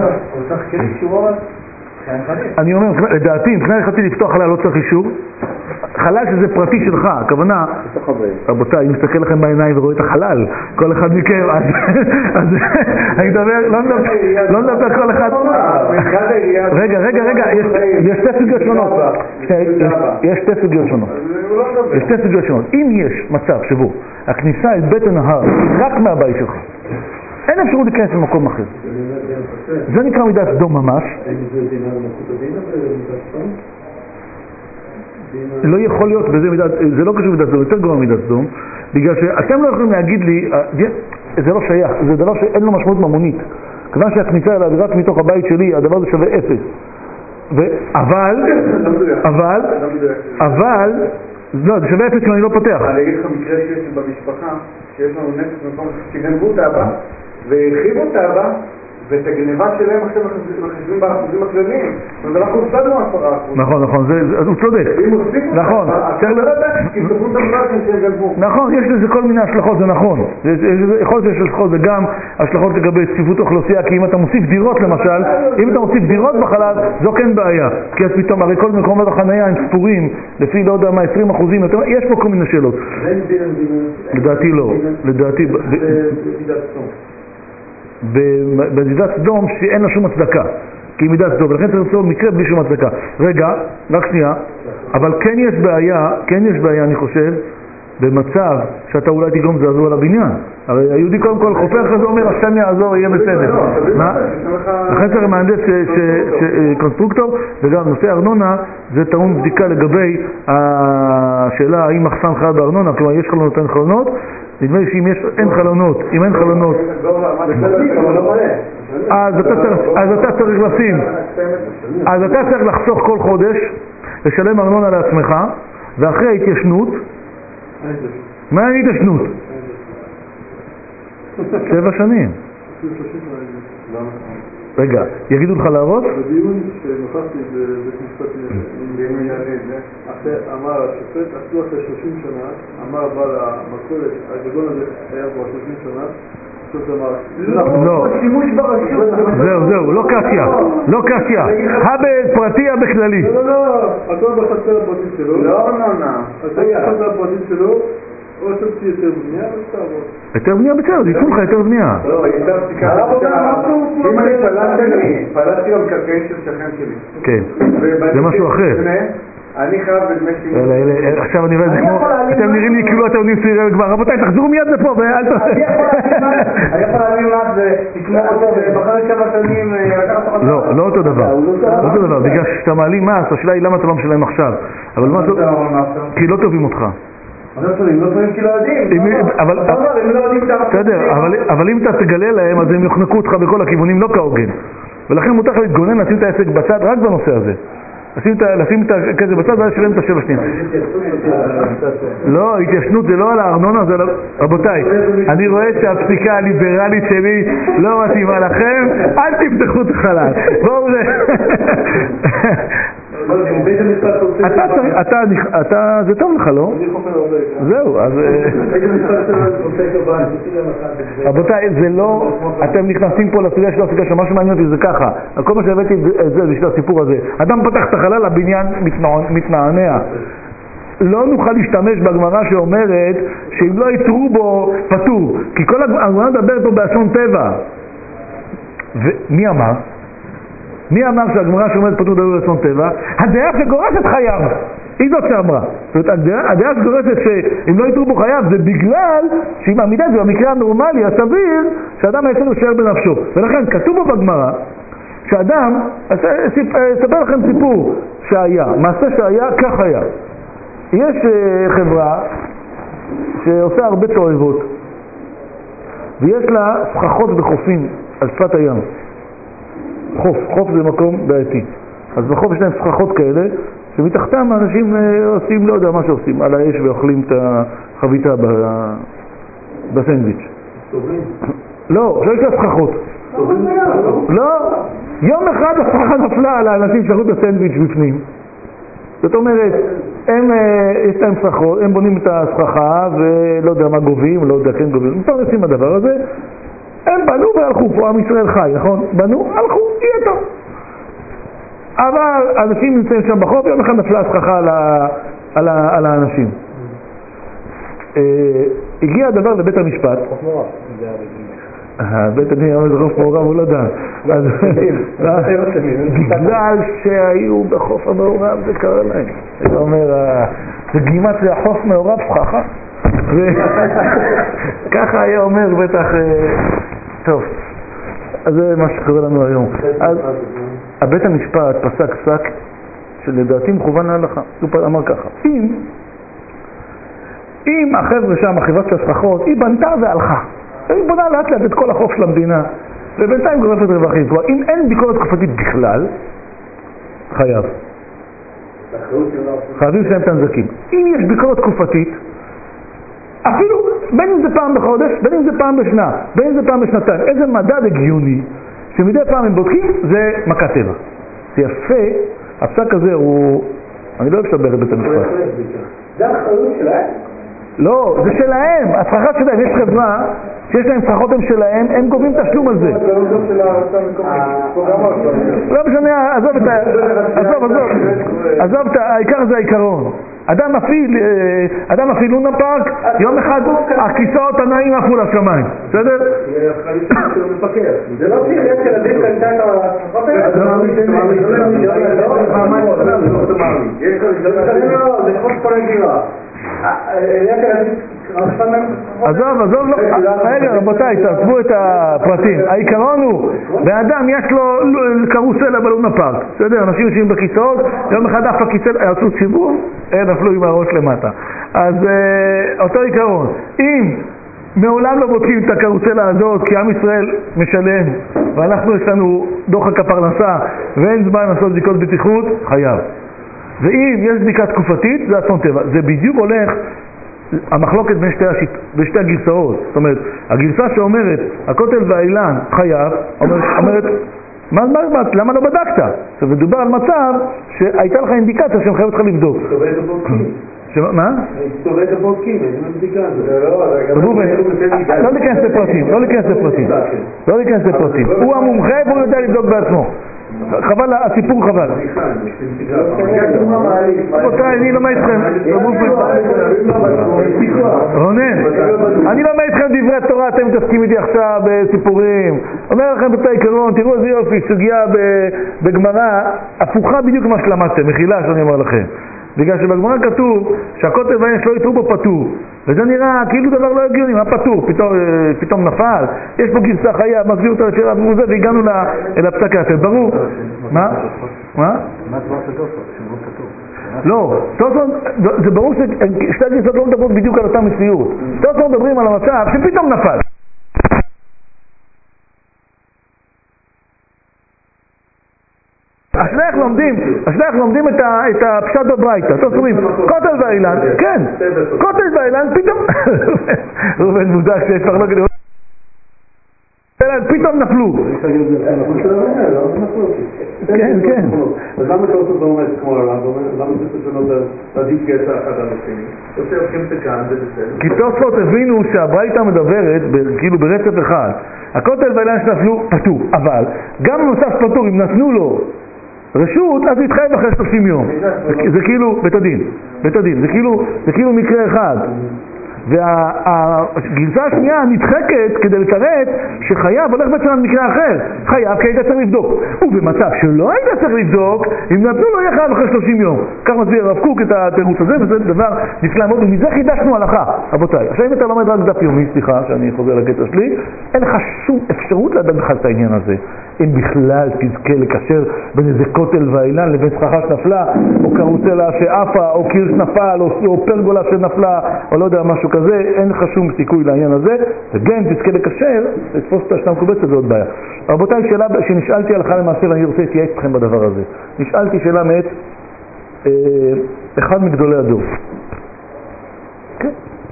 אני אומר, לדעתי, מבחינה הלכתית לפתוח חלל לא צריך אישור. חלל שזה פרטי שלך, הכוונה, רבותיי, אם מסתכל לכם בעיניים ורואה את החלל, כל אחד מכם, אז אני מדבר, לא נדבר כל אחד. רגע, רגע, רגע, יש שתי סוגיות שונות. יש שתי סוגיות שונות. יש שתי סוגיות שונות. אם יש מצב שבו הכניסה אל בית הנהר היא רק מהבית שלך, אין אפשרות להיכנס למקום אחר. זה נקרא מידת סדום ממש. לא יכול להיות בזה מידת, זה לא קשור מידת סדום, יותר גרוע מידת סדום, בגלל שאתם לא יכולים להגיד לי, זה לא שייך, זה דבר שאין לו משמעות ממונית. כיוון שהכניסה אליו רק מתוך הבית שלי, הדבר זה שווה אפס. אבל, אבל, אבל, לא, זה שווה אפס כי אני לא פותח. אני אגיד לך מקרה שיש במשפחה, שיש לנו נכס במקום שגנבו את האבא, והרחיבו את האבא, ואת הגניבה שלהם עכשיו מחשבים באחוזים הכלליים. אבל אנחנו הפסדנו עשרה אחוז. נכון, נכון, הוא צודק. ואם הוסיפו נכון. אתה לא יודע, כי ספרו את המראה שהם גנבו. נכון, יש לזה כל מיני השלכות, זה נכון. יכול להיות שיש השלכות, זה גם השלכות לגבי צפיפות אוכלוסייה, כי אם אתה מוסיף דירות למשל, אם אתה מוסיף דירות בחלל, זו כן בעיה. כי אז פתאום, הרי כל מקומות החנייה הם ספורים, לפי לא יודע מה, עשרים אחוזים, יש פה כל מיני שאלות. לדעתי לא. לדעתי... במידת סדום שאין לה שום הצדקה, כי היא מידת סדום, ולכן צריך למצוא מקרה בלי שום הצדקה. רגע, רק שנייה, אבל כן יש בעיה, כן יש בעיה אני חושב, במצב שאתה אולי תגרום זעזוע לבניין. הרי היהודי קודם כל חופר כזה אומר, השם יעזור, יהיה בסדר. מה? לכן צריך מהנדס קונסטרוקטור, וגם נושא ארנונה, זה טעון בדיקה לגבי השאלה האם מחסן חייב בארנונה, כלומר יש חלונות, אין חלונות, נדמה לי שאם אין חלונות, אם אין חלונות, אז אתה צריך, אז אתה צריך לשים, אז אתה צריך לחסוך כל חודש, לשלם ארנונה לעצמך, ואחרי ההתיישנות, מה ההתיישנות? שבע שנים. רגע, יגידו לך להרוס? בדיון שנוכחתי בבית משפט בענייני יערים, אמר השופט, עשו אחרי שלושים שנה, אמר בעל המכולת, הגגון הזה היה כבר שלושים שנה, לא, זהו, זהו, לא קשיה, לא קשיה, הפרטי בכללי. לא, לא, הכל בחצר הפרטית שלו. לא, לא, לא. הכל בחצר הפרטית שלו, או שתוציא יותר בנייה, או שתעבור. יותר בנייה בסדר, ייתנו לך יותר בנייה. לא, יותר פסיקה. אם אני פלטתי, פלטתי במקרקעין של שכן שלי. כן, זה משהו אחר. אני חייב בדמי שימוש. עכשיו אני רואה את זה כמו, אתם נראים לי כאילו אתם עונים סבירי כבר, רבותיי, תחזרו מיד לפה ואל תעשה. אני יכול להבין מה זה, תקנה אותו ובחר כמה שנים לקחת אותו. לא, לא אותו דבר. לא אותו דבר, בגלל שאתה מעלים מס, השאלה היא למה אתה לא משלם עכשיו. אבל מה זאת? כי לא טובים אותך. לא טובים, לא טובים כי לא יודעים. בסדר, אבל אם אתה תגלה להם, אז הם יוחנקו אותך בכל הכיוונים, לא כהוגן. ולכן מותר להתגונן, לשים את העסק בצד רק בנושא הזה. לשים את כזה בצד ואז שלם את השבע שניים. לא, התיישנות זה לא על הארנונה, זה על... רבותיי, אני רואה שהפסיקה הליברלית שלי לא מתאימה לכם, אל תפתחו את החלל. בואו זה... אתה צריך, אתה, אתה, זה טוב לך, לא? זהו, אז... רבותיי, זה לא... אתם נכנסים פה לסוגיה של הסוגיה שמה שמעניין אותי זה ככה. כל מה שהבאתי את זה, זה של הסיפור הזה. אדם פתח את החלל, הבניין מתנענע. לא נוכל להשתמש בגמרא שאומרת שאם לא יתרו בו פטור, כי כל הגמרא מדברת פה באסון טבע. ומי אמר? מי אמר שהגמרא שאומרת פטור דבר באסון טבע? הדעה שגורסת חייב, היא זאת שאמרה. זאת אומרת, הדעה, הדעה שגורסת שאם לא יתרו בו חייב זה בגלל שאם המידה זה במקרה הנורמלי, הסביר, שאדם היצא להישאר בנפשו. ולכן כתוב בו בגמרא שאדם, אספר לכם סיפור שהיה, מעשה שהיה, כך היה. יש חברה שעושה הרבה תועבות ויש לה סככות בחופים על שפת הים. חוף, חוף זה מקום בעייתי. אז בחוף יש להם סככות כאלה שמתחתם האנשים עושים, לא יודע מה שעושים, על האש ואוכלים את החביתה בסנדוויץ'. לא, לא יש לה סככות. לא, יום אחד הסככה נפלה על האנשים שהראו את הסנדוויץ' בפנים. זאת אומרת, הם, יש להם סככות, הם בונים את הסככה ולא יודע מה גובים, לא יודע כן גובים, מתפרנסים הדבר הזה. הם בנו והלכו, פה עם ישראל חי, נכון? בנו, הלכו, יהיה טוב. אבל אנשים נמצאים שם בחוף, יום אחד נפלה הסככה על, על, על האנשים. הגיע הדבר לבית המשפט. חוף מעורב, זה היה בגיל. בית הדין אמר זה חוף מעורב, הוא לא דן. בגלל שהיו בחוף המעורב זה קרה להם. זה אומר, זה גימטריה חוף מעורב סככה. ככה היה אומר בטח, טוב, אז זה מה שקורה לנו היום. אז הבית המשפט פסק פסק שלדעתי מכוון להלכה. הוא אמר ככה, אם אם החבר'ה שם, החברת של הסככות, היא בנתה והלכה, היא בונה לאט לאט את כל החוף של המדינה ובינתיים גורפת רווחים. כלומר, אם אין ביקורת תקופתית בכלל, חייב חייבים לסיים את הנזקים. אם יש ביקורת תקופתית, אפילו בין אם זה פעם בחודש, בין אם זה פעם בשנה, בין אם זה פעם בשנתיים, איזה מדד הגיוני שמדי פעם הם בודקים, זה מכת טבע. זה יפה, הפסק הזה הוא, אני לא אוהב לשבר את בית המשפט. זה האחריות שלהם? לא, זה שלהם, הסככה שלהם, יש חברה שיש להם סככות הם שלהם, הם גובים תשלום על זה. זה לא של הרצה המקומית. לא משנה, עזוב את ה... עזוב, עזוב, עזוב את ה... העיקר זה העיקרון. אדם מפעיל, אדם מפעיל לונה פארק, יום אחד הכיסאות הנעים עפו לשמיים, בסדר? זה לא שעיריית תל אביב קנתה את הסככות האלה? זה זה חוף כל הגירה. עיריית תל אביב עזוב, עזוב, רגע רבותיי, תעזבו את הפרטים. העיקרון הוא, באדם יש לו קרוסלה בלונה פארק, בסדר? אנשים יושבים בכיסאות, יום אחד אף הכיסא, עשו סיבוב, הם נפלו עם הראש למטה. אז אותו עיקרון, אם מעולם לא בודקים את הקרוסלה הזאת, כי עם ישראל משלם, ואנחנו יש לנו דוחק הפרנסה, ואין זמן לעשות בדיקות בטיחות, חייב. ואם יש בדיקה תקופתית, זה אסון טבע. זה בדיוק הולך המחלוקת בין שתי, השיט... בין שתי הגרסאות. זאת אומרת, הגרסה שאומרת, הכותל והאילן חייב, אומרת, אומרת מה, מה, מה, למה לא בדקת? עכשיו, מדובר על מצב שהייתה לך אינדיקציה שהם חייבת לך לבדוק. תסתובב את הבודקים. מה? תסתובב את הבודקים, אין בדיקה. לא להיכנס לפרטים, לא להיכנס לפרטים. לא להיכנס לפרטים. הוא המומחה והוא יודע לבדוק בעצמו. חבל, הסיפור חבל. רבותיי, אני לומד איתכם רונן, אני לומד איתכם דברי תורה, אתם מתעסקים איתי עכשיו בסיפורים. אומר לכם את העיקרון, תראו איזה יופי, סוגיה בגמרא הפוכה בדיוק מה שלמדתם, מחילה שאני אומר לכם. בגלל שבגמרא כתוב שהכותל והאילן שלא יתרו בו פטור, וזה נראה כאילו דבר לא הגיוני, מה פטור? פתאום, פתאום נפל, יש פה גרסה חיה, מסביר אותה לשאלה וזה, והגענו אל הפסק האחר, ברור? מה? מה? מה דבר של תוספות? שמות כתוב. לא, תוספות, זה ברור ששתי הגרסות לא מדברות בדיוק על אותה מציאות. תוספות מדברים על המצב שפתאום נפל. השלח לומדים, השלח לומדים את, ה, את הפשט בברייתא, אתם אומרים, כותל והאילן, כן, כותל והאילן, פתאום, רובן מודע שיש כבר לא גדול, פתאום נפלו. כן, כן. אז למה אתה עושה ואומר כמו הרב, למה אתה עושה עדיף גצה אחד על השני? עושה הולכים את כאן, זה בסדר. כי תוספות הבינו שהברייתא מדברת, כאילו ברצף אחד, הכותל והאילן שנפלו פטור, אבל גם נוסף פטור, אם נתנו לו רשות, אז יתחייב אחרי שלושים יום. זה כאילו, בית הדין, בית הדין, זה כאילו, זה כאילו מקרה אחד. והגרסה השנייה נדחקת כדי לתרץ שחייב הולך בעצם על מקרה אחר. חייב כי היית צריך לבדוק. ובמצב שלא היית צריך לבדוק, אם נתנו לו יהיה חייב אחרי שלושים יום. כך מסביר הרב קוק את התירוץ הזה, וזה דבר נפלא מאוד, ומזה חידשנו הלכה, רבותיי. עכשיו אם אתה לומד רק דף יומי, סליחה שאני חוזר לקטע שלי, אין לך שום אפשרות לדעת בכלל את העניין הזה. אם בכלל תזכה לקשר בין איזה כותל ואילן לבין סככה שנפלה, או קרוסלה שעפה, או קיר שנפל, או, או פרגולה שנפלה, או לא יודע משהו כזה, אין לך שום סיכוי לעניין הזה, וגם תזכה לקשר, לתפוס את השנה מקובצת, זה עוד בעיה. רבותיי, שאלה שנשאלתי הלכה למעשה, ואני רוצה להתייעץ אתכם בדבר הזה. נשאלתי שאלה מאת אה, אחד מגדולי הדור. כן.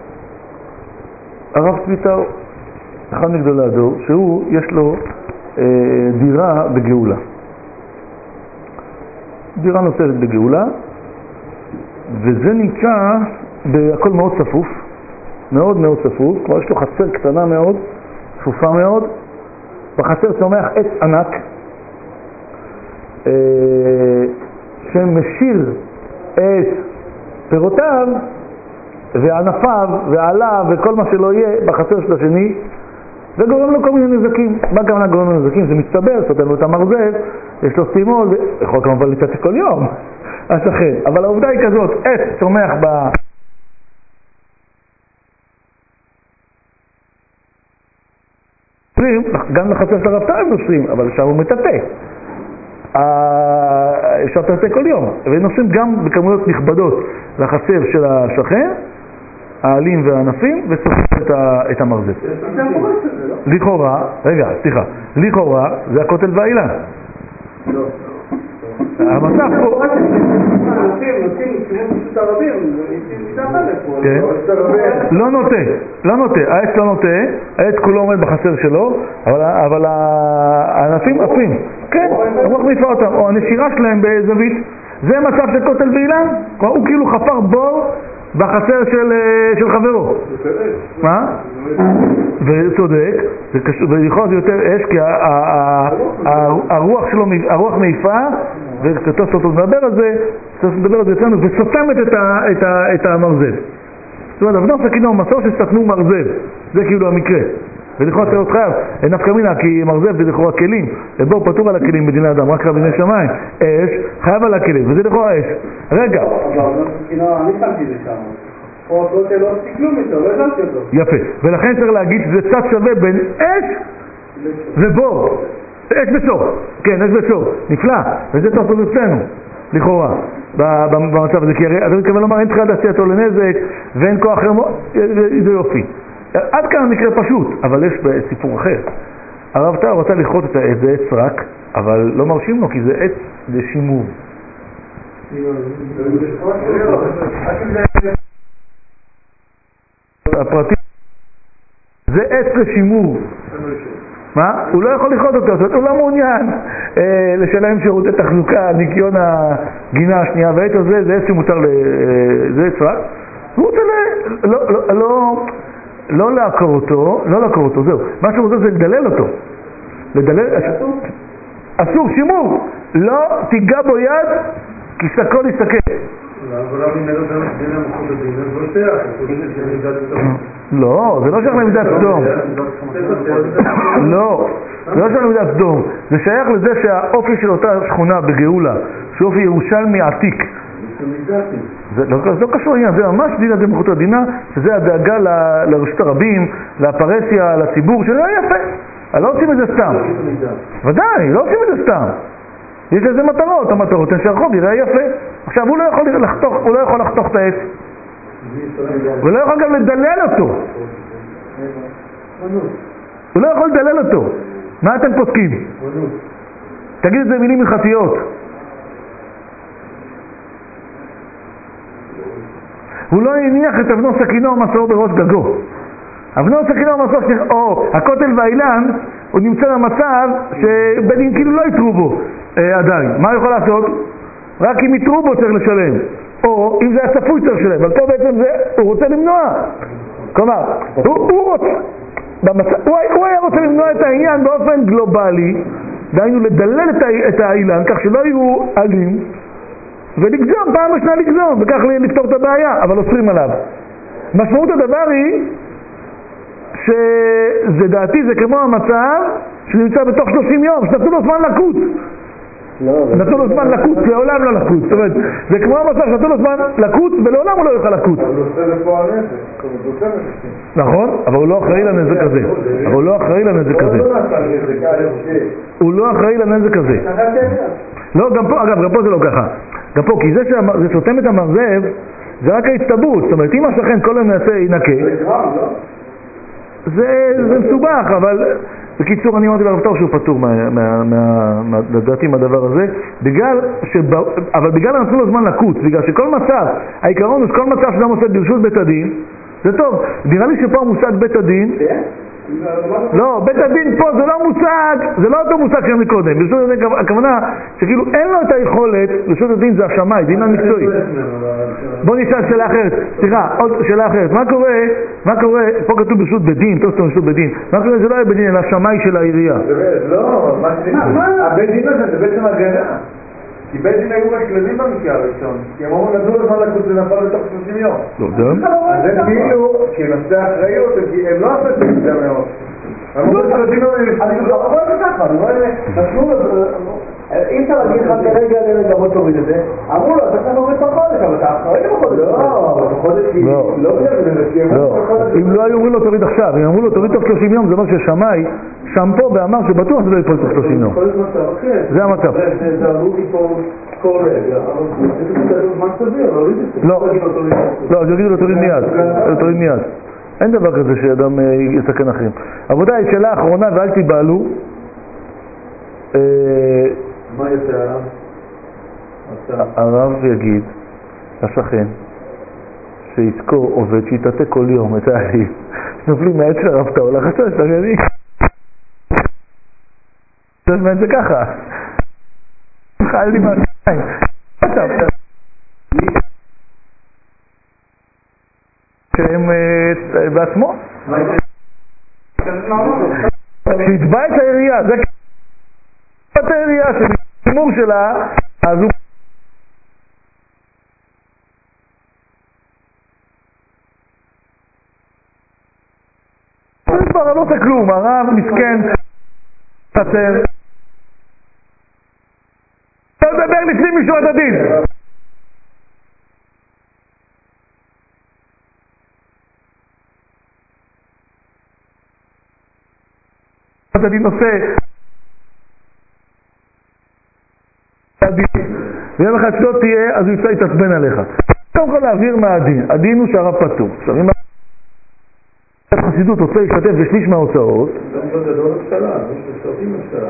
הרב צבי טאו, אחד מגדולי הדור, שהוא, יש לו אה, דירה בגאולה. דירה נוספת בגאולה, וזה נמצא בהכל מאוד צפוף, מאוד מאוד צפוף, כבר יש לו חצר קטנה מאוד, צפופה מאוד, בחצר צומח עץ ענק, אה, שמשיר את פירותיו וענפיו ועליו וכל מה שלא יהיה בחצר של השני, וגורם לו כל מיני נזקים. מה גם גורם לו נזקים? זה מצטבר, סותם לו את המרזב, יש לו סטימול, יכול כמובן לצאת כל יום, אז לכן. אבל העובדה היא כזאת, עץ צומח ב... גם לחצר של הרב טייב נושרים, אבל שם הוא מטאטא. אפשר לטאטא כל יום, ונושרים גם בכמויות נכבדות לחצר של השכן, העלים והענפים, וסופרים את המרזב. לכאורה, רגע, סליחה, לכאורה זה הכותל והאילן. המצב פה... לא נוטה, לא נוטה, העץ לא נוטה, העץ כולו עומד בחצר שלו, אבל הענפים עפים, כן, הרוח מעיפה אותם, או הנשירה שלהם בזווית, זה מצב של כותל ואילן, הוא כאילו חפר בור בחצר של, של חברו. מה? וצודק, ויכול להיות יותר אש, כי הרוח שלו, הרוח מעיפה, וכתוב שאתה מדבר על זה, צריך לדבר על זה אצלנו, וסותמת את, ה, את, ה, את המרזב. זאת אומרת, אבנוס הכינור מסור שסתנו מרזב, זה כאילו המקרה. ולכאורה אתה לא חייב, אין נפקא מינה, כי מרזב זה לכאורה כלים, ובואו פטור על הכלים בדיני אדם, רק רב בני שמיים, אש, חייב על הכלים, וזה לכאורה אש. רגע. אבל אבנוס הכינור, אני שמתי זה שם. פה הכותל לא עשיתי כלום איתו, לא הבנתי אותו. יפה, ולכן צריך להגיד שזה קצת שווה בין אש ובור. אש וצור, כן, אש וצור, נפלא, וזה טוב טוב אצלנו, לכאורה, במצב הזה, כי הרי, אתה מתכוון לומר, אין צריך להציע אותו לנזק, ואין כוח אחר, זה יופי. עד כאן המקרה פשוט, אבל יש סיפור אחר. הרב טאו רצה לכרות את העץ, זה עץ רק, אבל לא מרשים לו, כי זה עץ לשימור. הפרטי, זה עץ לשימור. מה? הוא לא יכול לכרות אותו, זאת אומרת, הוא לא מעוניין אה, לשלם שירותי תחזוקה, ניקיון הגינה השנייה, והעץ הזה זה עץ שמותר ל... זה עץ רק. הוא רוצה ל... לא, לא, לא, לא לעקור אותו, לא לעקור אותו, זהו. מה שהוא רוצה זה לדלל אותו. לדלל... אסור? אסור, שימור. לא תיגע בו יד, כי סקול יסתכל. לא, זה לא שייך למידת סדום. לא, זה לא שייך למידת סדום. זה שייך לזה שהאופי של אותה שכונה בגאולה, שהוא אופי ירושלמי עתיק. זה לא קשור לעניין, זה ממש דין הדמות הדינה, שזה הדאגה לרשות הרבים, לפרסיה, לציבור, שזה יפה. לא עושים את זה סתם. ודאי, לא עושים את זה סתם. יש איזה מטרות, המטרות הן שהרחוב יראה יפה. עכשיו הוא לא יכול לחתוך, הוא לא יכול לחתוך את העץ. הוא לא יכול גם לדלל אותו. הוא לא יכול לדלל אותו. מה אתם פוסקים? תגיד את זה מילים הלכתיות. הוא לא הניח את אבנו סכינו מסור בראש גגו. אבנו סכינו מסור, או הכותל והאילן, הוא נמצא במצב שבנים כאילו לא יתרו בו אה, עדיין. מה הוא יכול לעשות? רק אם יתרו בו צריך לשלם. או אם זה הצפוי צריך לשלם. אבל פה בעצם זה, הוא רוצה למנוע. כלומר, הוא, הוא, רוצה, במצב, הוא, הוא היה רוצה למנוע את העניין באופן גלובלי, דהיינו לדלל את האילן כך שלא יהיו עלים, ולגזום, פעם השנה לגזום, וכך לפתור את הבעיה, אבל אוסרים עליו. משמעות הדבר היא, שזה דעתי זה כמו המצב שנמצא בתוך שלושים יום, שנתנו לו זמן לקוץ. נתנו לו זמן לקוץ, לעולם לא לקוץ. זאת אומרת, זה כמו המצב שנתנו לו זמן לקוץ, ולעולם הוא לא יוכל לקוץ. אבל הוא עושה לפועל נזק, הוא עושה נזק. נכון, אבל הוא לא אחראי לנזק הזה. אבל הוא לא אחראי לנזק הזה. הוא לא אחראי לנזק הזה. לא, גם פה, אגב, גם פה זה לא ככה. גם פה, כי זה שסותם את המרזב, זה רק ההצטברות. זאת אומרת, אם השכן כל היום יעשה ינקה, זה מסובך, אבל בקיצור אני אמרתי לרב טוב שהוא פטור לדעתי מהדבר הזה, אבל בגלל נתנו לו זמן לקוץ, בגלל שכל מצב, העיקרון הוא שכל מצב שאדם עושה ברשות בית הדין, זה טוב, נראה לי שפה מושג בית הדין, לא, בית הדין פה זה לא מושג, זה לא אותו מושג שם מקודם, ברשות הדין הכוונה שכאילו אין לו את היכולת, ברשות הדין זה השמאי, דין המקצועי. בוא נשאל שאלה אחרת, סליחה, עוד שאלה אחרת, מה קורה, מה קורה, פה כתוב ברשות בדין, טוב סתם ברשות בדין, מה קורה, זה לא היה בדין אלא השמאי של העירייה. לא, מה זה, הבית דין הזה זה בעצם הגנה. כי בית דין היו רק כללים במקרה הראשון, כי הם אמרו נדעו לזמן לקוץ זה נפל בתוך שלושים יום. לא, גם? אז הם כאילו, כי נושא אחריות, הם לא עשו את זה יותר מאוד. אמרו שכללים לא... אני לא רואה את זה ככה, אני רואה את זה, נתנו לו, אם אתה להגיד לך כרגע לרגע בוא תוריד את זה, אמרו לו, אתה צריך להוריד בחודש, אבל אתה אחרי בחודש. לא, אבל בחודש כי... לא, לא, אם לא היו אומרים לו תוריד עכשיו, אם אמרו לו תוריד תוך שלושים יום, זה אומר ששמאי שם פה ואמר שבטוח זה לא יפול תוך שלושים יום. זה המצב. זה אמרו לי פה כל רגע, אבל זה כתוב מה סביר, להוריד את זה. לא, לא, זה יגידו לו תוריד מיד, תוריד מיד. אין דבר כזה שאדם יסכן אחרים. עבודה היא שאלה האחרונה ואל תיבהלו. מה יצא הרב? הרב יגיד לשכן שיזכור עובד שיתעתה כל יום את העלים. שנופלים מהעץ של הרב טאו לחשש, תגידי. זה באמת זה ככה. חייל לי מהשיים. שהם בעצמו. שיתבע את העירייה, זה את העירייה שבשימור שלה, אז הוא כבר לא עושה כלום, הרב מסכן חסר לא לדבר לפני משורת הדין. הדין עושה ויום אחד שלא תהיה אז הוא יצא להתעצבן עליך. קודם כל להעביר מהדין, הדין הוא שהרב פטור. עכשיו אם החסידות רוצה להשתתף בשליש מההוצאות גם בגדול המשתלה, יש משתתפים משתלה.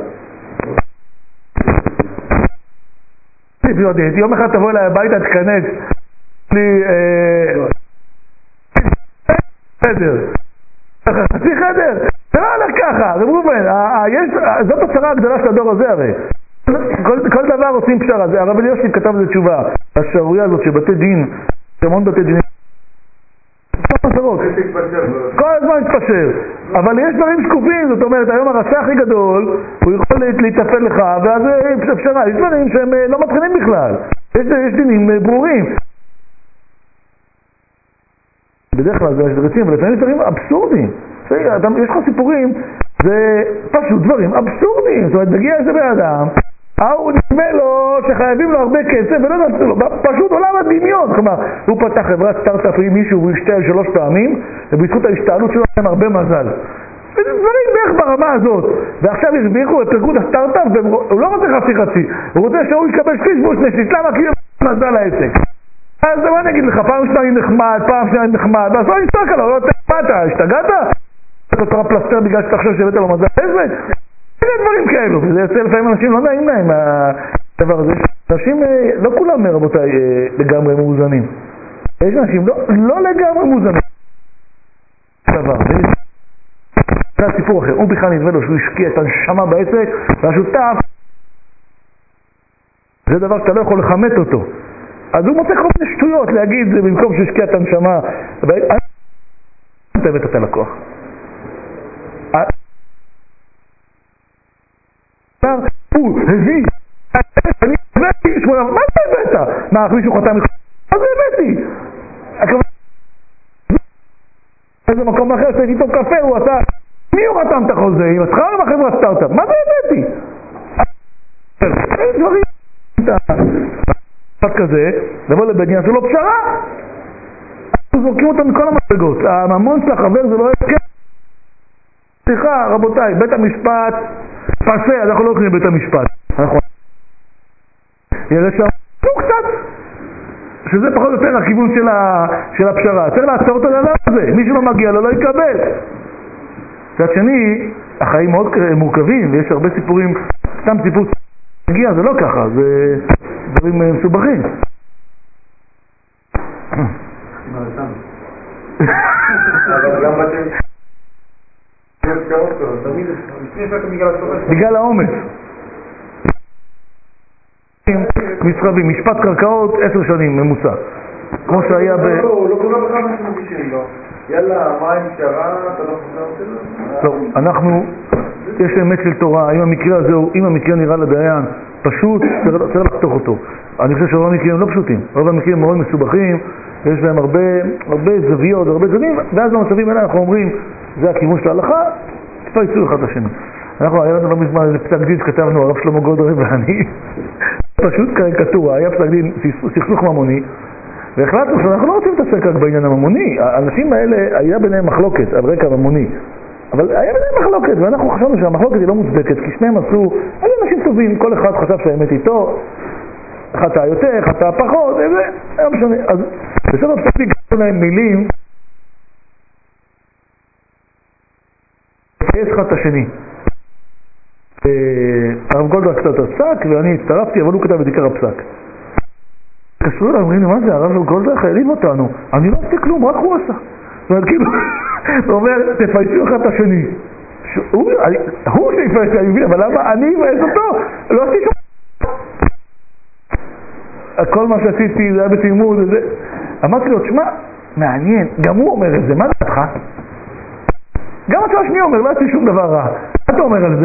יום אחד תבוא אליי הביתה, תכנס לי חדר חצי חדר, זה לא הולך ככה, זה מובן, זאת הצרה הגדולה של הדור הזה הרי. כל דבר עושים פשרה, הרב אלישיב כתב לזה תשובה, השערוריה הזאת שבתי דין, המון בתי דין, כל הזמן מתפשר, אבל יש דברים שקופים, זאת אומרת, היום הרשע הכי גדול, הוא יכול להתאפל לך, ואז יש פשרה, יש דברים שהם לא מתחילים בכלל, יש דינים ברורים. בדרך כלל זה רצים, אבל לפעמים דברים אבסורדים. יש לך סיפורים, זה פשוט דברים אבסורדים. זאת אומרת, מגיע איזה בן אדם, הוא נשמע לו שחייבים לו הרבה כסף, ולא נעשו לו, פשוט עולם הדמיון. כלומר, הוא פתח חברת סטארט-אפ עם מישהו, והוא השתעל שלוש פעמים, ובזכות ההשתעלות שלו הם הרבה מזל. זה דברים בערך ברמה הזאת. ועכשיו הרוויחו את פרקות הסטארט-אפ, והוא לא רוצה חצי חצי, הוא רוצה שהוא יקבל שליש והוא שני שליש, למה? כי הוא מזל לעסק. אז מה אני אגיד לך, פעם שנייה נחמד, פעם שנייה נחמד, ואז לא נשתק עליו, לא תקפת, השתגעת? אתה תראה פלסטר בגלל שאתה חושב שהבאת לו מזל עסק? זה דברים כאלו, וזה יוצא לפעמים אנשים לא נעים להם הדבר הזה. אנשים, לא כולם רבותיי לגמרי מאוזנים. יש אנשים לא לגמרי מאוזנים. דבר, זה סיפור אחר, הוא בכלל נדמה לו שהוא השקיע את הנשמה בעסק, והשותף, זה דבר שאתה לא יכול לחמת אותו. אז הוא מוצא כל מיני שטויות להגיד במקום שהשקיע את הנשמה. אתה הבאת את הלקוח. מה זה הבאת? מה, מישהו חתם לך? מה זה הבאתי? איזה מקום אחר שעשיתי איתו קפה, הוא עשה... מי הוא חתם את החוזה? עם עצמך או בחברת סטארט-אפ? מה זה הבאתי? אין דברים... כזה, לבוא לבית דין, עשו לו פשרה. אנחנו זורקים אותם מכל המדרגות. הממון של החבר זה לא הסכם. סליחה, רבותיי, בית המשפט פסה, אנחנו לא הולכים לבית המשפט. אנחנו... יראה שם קצת. שזה פחות או יותר הכיוון של, ה... של הפשרה. צריך לעצור את הדבר הזה. מי שלא מגיע לו לא יקבל. מצד שני, החיים מאוד מורכבים, ויש הרבה סיפורים, סתם סיפור מגיע, זה לא ככה, זה דברים מסובכים. בגלל העומס. מסחבים, משפט קרקעות עשר שנים ממוצע. כמו שהיה ב... לא, לא קורה בכלל מה שמגישים לו. יאללה, מה עם פשרה? אתה לא חושב שלו? לא, אנחנו, יש אמת של תורה. אם המקרה הזה, אם המקרה נראה לדיין פשוט, צריך לחתוך אותו. אני חושב שרוב המקרים לא פשוטים. רוב המקרים מאוד מסובכים, יש בהם הרבה, הרבה זוויות, הרבה זווים, ואז במצבים האלה אנחנו אומרים, זה הכיוון של ההלכה, תפייסו אחד לשני. אנחנו, היה לנו לא מזמן איזה פסק דין שכתבנו, הרב שלמה גולדרי ואני, פשוט קריקטורה, היה פסק דין, סכסוך ממוני, והחלטנו שאנחנו לא רוצים להתעסק רק בעניין הממוני. האנשים האלה, היה ביניהם מחלוקת על רקע ממוני, אבל היה ביניהם מחלוקת, ואנחנו חשבנו שהמחלוקת היא לא מוצדקת, כי שניהם עשו, היו אנשים טובים, כל אחד חשב שהאמת איתו, אחד טעה יותר, אחד טעה פחות, זה היה משנה. אז בסדר פסק דין קראו להם מילים, יש אחד את השני. הרב גולדברג קצת הפסק, ואני הצטרפתי, אבל הוא כתב את עיקר הפסק. קשרו אליי, אומרים לי, מה זה, הרב גולדברג העליב אותנו. אני לא עושה כלום, רק הוא עשה. זאת אומרת, כאילו, הוא אומר, תפייסו אחד את השני. הוא שיפייס, אני מבין, אבל למה אני אבייס אותו? לא עשיתי שום... כל מה שעשיתי זה היה בתלמוד, וזה... אמרתי לו, תשמע, מעניין, גם הוא אומר את זה, מה דעתך? גם הצעה השני אומר, לא עשיתי שום דבר רע. מה אתה אומר על זה?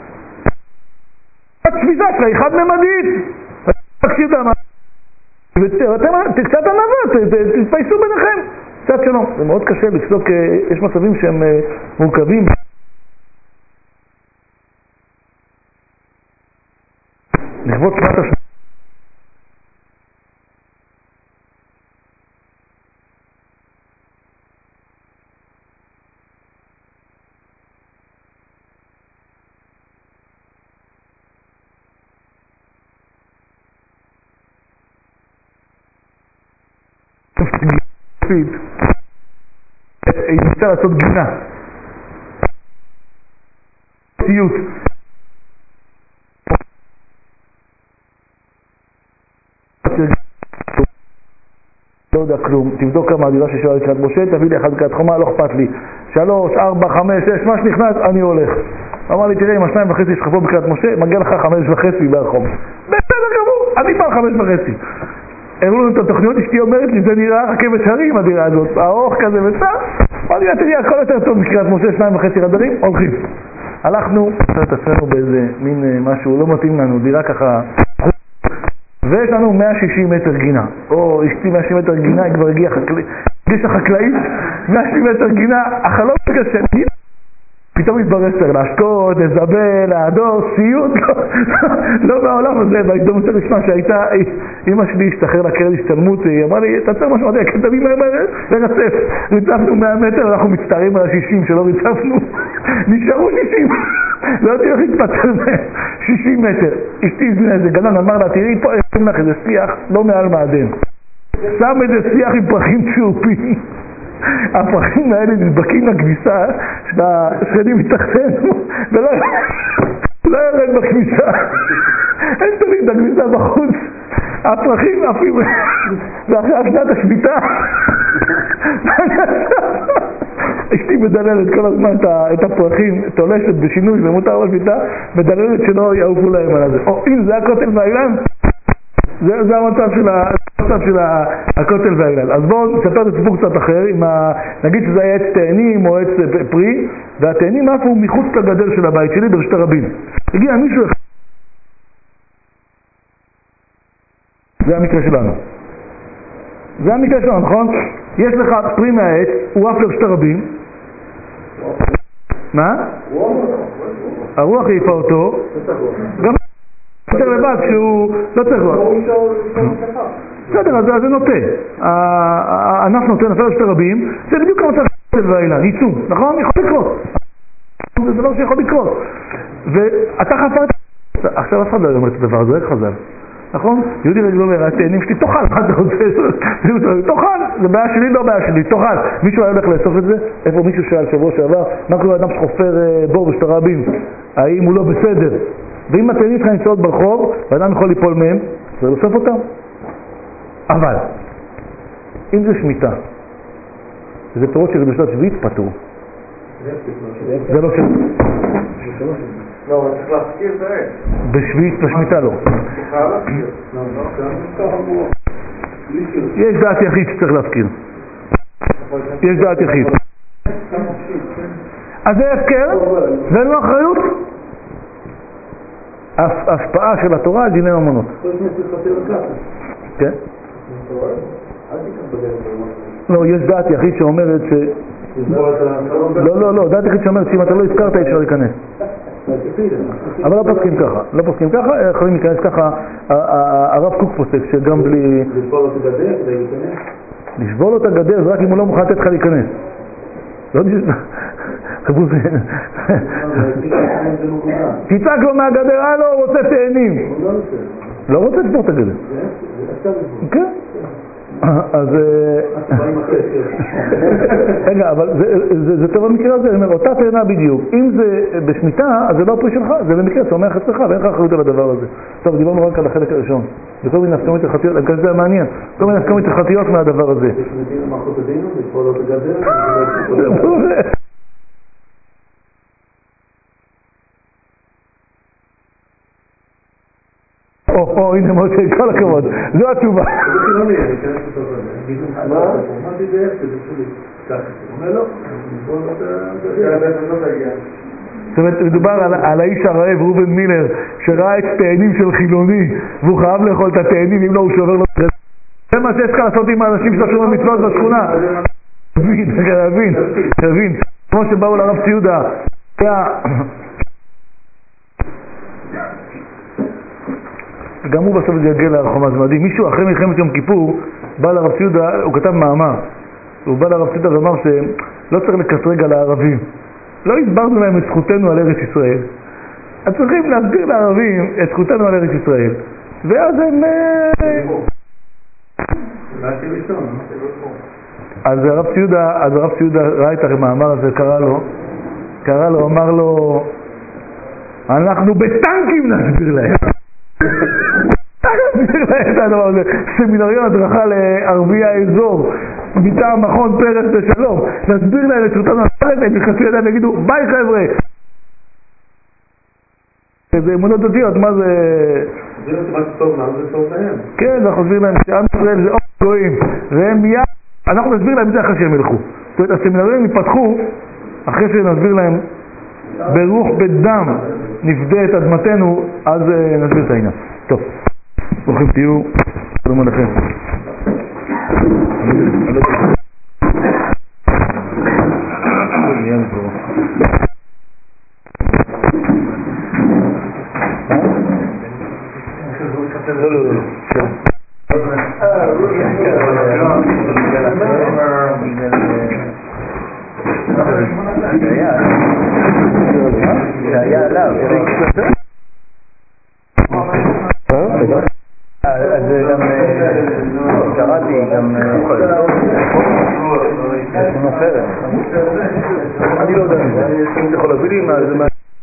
התפיסה שלה היא חד-ממדית. תקשיב למה. ואתם קצת ענבות, תתפייסו ביניכם. קצת שלום. זה מאוד קשה לפסוק, יש מצבים שהם מורכבים. לכבוד שנת השנה. היא ניסה לעשות גינה סיוט לא יודע כלום, תבדוק כמה הדירה ששאלה לקראת משה, תביא לי אחד לקראת חומה, לא אכפת לי שלוש, ארבע, חמש, שש, מה שנכנס, אני הולך. אמר לי, תראה, עם השניים וחצי שחפו בקראת משה, מגיע לך חמש וחצי ברחוב. בסדר גמור, אני פעם חמש וחצי. הראו לנו את התוכניות, אשתי אומרת לי, זה נראה רכבת הרים הדירה הזאת, הארוך כזה וצר. אמרתי לה, תראה, הכל יותר טוב בקראת משה, שניים וחצי חדרים, הולכים. הלכנו, קצת עצמנו באיזה מין משהו, לא מתאים לנו, דירה ככה. ויש לנו מאה ושישים מטר גינה. או, אשתי מאה ושישים מטר גינה, היא כבר הגיעה חקלאית. הגישה חקלאית, מאה ושישים מטר גינה, החלום קשה. פתאום התברס צריך להשקות, לזבל, להדור, סיוט, לא מהעולם הזה. והייתי רוצה לשמע שהייתה, אמא שלי השתחרר לקרן השתלמות, היא אמרה לי, תעצר משהו, אני אקדם מהר מהר, לרצף. ריצפנו מאה מטר, אנחנו מצטערים על ה-שישים שלא ריצפנו, נשארו שישים, לא יודעים איך להתפצל מהם, שישים מטר. אשתי הזמינה איזה גנן, אמר לה, תראי פה, יש לך איזה שיח, לא מעל מעדן. שם איזה שיח עם פרחים צהופים. הפרחים האלה נדבקים לכביסה של השכנים מתחתנו ולא ירד בכביסה, אין תולים את הכביסה בחוץ, הפרחים עפים ואחרי השנת השביתה אשתי מדללת כל הזמן את הפרחים, תולשת בשינוי ומותר בשביתה, מדללת שלא יעופו להם על זה. או אם זה הכותל והאילן, זה, זה המצב של, ה, המצב של ה, הכותל והאילן. אז בואו נספר את הסיפור קצת אחר, עם ה, נגיד שזה היה עץ תאנים או עץ פרי, והתאנים עפו מחוץ לגדר של הבית שלי ברשת הרבים. הגיע מישהו אחד, זה המקרה שלנו. זה המקרה שלנו, נכון? יש לך פרי מהעץ, הוא עף לרשות הרבים. מה? הרוח העיפה אותו. גם יותר לבד שהוא לא צריך רוח. בסדר, אז זה נוטה. הענף נוטה, נפל לרשות הרבים. זה בדיוק המצב של ואילן, ייצוא, נכון? יכול לקרות. זה דבר שיכול לקרות. ואתה חפרת... עכשיו אף אחד לא אומר את הדבר הזה, איך חזר? נכון? יהודי רגל אומר, התאנים שלי, תאכל, מה אתה רוצה? תאכל, זה בעיה שלי, לא בעיה שלי, תאכל. מישהו היה הולך לאסוף את זה? איפה מישהו שאל שבוע שעבר, מה קורה אדם שחופר בור בשת הרבים? האם הוא לא בסדר? ואם התאנים שלך נמצאות ברחוב, ואדם יכול ליפול מהם, זה לאסוף אותם. אבל, אם זה שמיטה, זה פירות של קדושת שביעית פטור. זה לא שמיטה. לא, אבל צריך להזכיר את העץ. בשביעית בשמיטה לא. יש דעת יחיד שצריך להזכיר. יש דעת יחיד. אז זה הפקר, ואין לו אחריות. ההשפעה של התורה על דיני ממונות. כן? לא, יש דעת יחיד שאומרת ש... לא, לא, לא, דעת יחיד שאומרת שאם אתה לא הזכרת אפשר להיכנס. אבל לא פוסקים ככה, לא פוסקים ככה, יכולים להיכנס ככה, הרב קוק פוסק שגם בלי... לשבור לו את הגדר כדי להיכנס? לשבור לו את הגדר זה רק אם הוא לא מוכן לתת לך להיכנס. לא נשמע... חבוז... תצעק לו מהגדר, אה לא, הוא רוצה תאנים. לא רוצה לשבור את הגדר. כן. אז... רגע, אבל זה טוב במקרה הזה, אני אומר, אותה תאנה בדיוק. אם זה בשמיטה, אז זה לא הפרי שלך, זה במקרה צומח אצלך, ואין לך אחריות על הדבר הזה. טוב, דיברנו רק על החלק הראשון. וכל מיני הסכמות הלכתיות, אני חושב שזה מעניין, כל מיני הסכמות הלכתיות מהדבר הזה. או, או, הנה משה, כל הכבוד, זו התשובה. זאת אומרת, מדובר על האיש הרעב, רובן מילר, שראה את תאנים של חילוני, והוא חייב לאכול את התאנים, אם לא הוא שובר לו. זה מה שיש לך לעשות עם האנשים של השום המצוות בשכונה. תבין, תבין, תבין. כמו שבאו לרב ציודה, גם הוא בסוף התגלגל להרחומה, זה מדהים. מישהו אחרי מלחמת יום כיפור בא לרב ציודה, הוא כתב מאמר, הוא בא לרב ציודה ואמר שלא צריך לקטרג על הערבים, לא הסברנו להם את זכותנו על ארץ ישראל, אז צריכים להסביר לערבים את זכותנו על ארץ ישראל, ואז הם... אז הרב ציודה, אז הרב ציודה ראה את המאמר הזה, קרא לו, קרא לו, אמר לו, אנחנו בטנקים נסביר להם. נסביר להם את הדבר הזה, סמינריון הדרכה לערביי האזור, מטעם מכון פרס ושלום, נסביר להם את זכותנו על ארץ, הם יחצו ידיים ויגידו, ביי חבר'ה! זה אמונות דתיות, מה זה... זה לא מה שטוב להם, זה טוב להם. כן, אנחנו נסביר להם שעם ישראל זה אור גויים, והם מיד... אנחנו נסביר להם את זה אחרי שהם ילכו. זאת אומרת, הסמינריונים יפתחו אחרי שנסביר להם ברוח בדם נפדה את אדמתנו, אז נסביר את העניין. טוב, ברוכים תהיו, שלום עליכם. לא, לא, לא, שלום. זה היה עליו. אז גם קראתי, גם נופרת. אני לא יודע מזה, אני יכול להביא לי מה זה...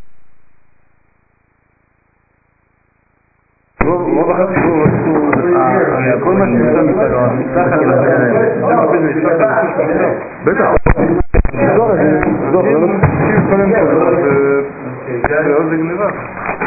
רוב אחת סיבור רצו, כל מה שנמצא מצלון, בטח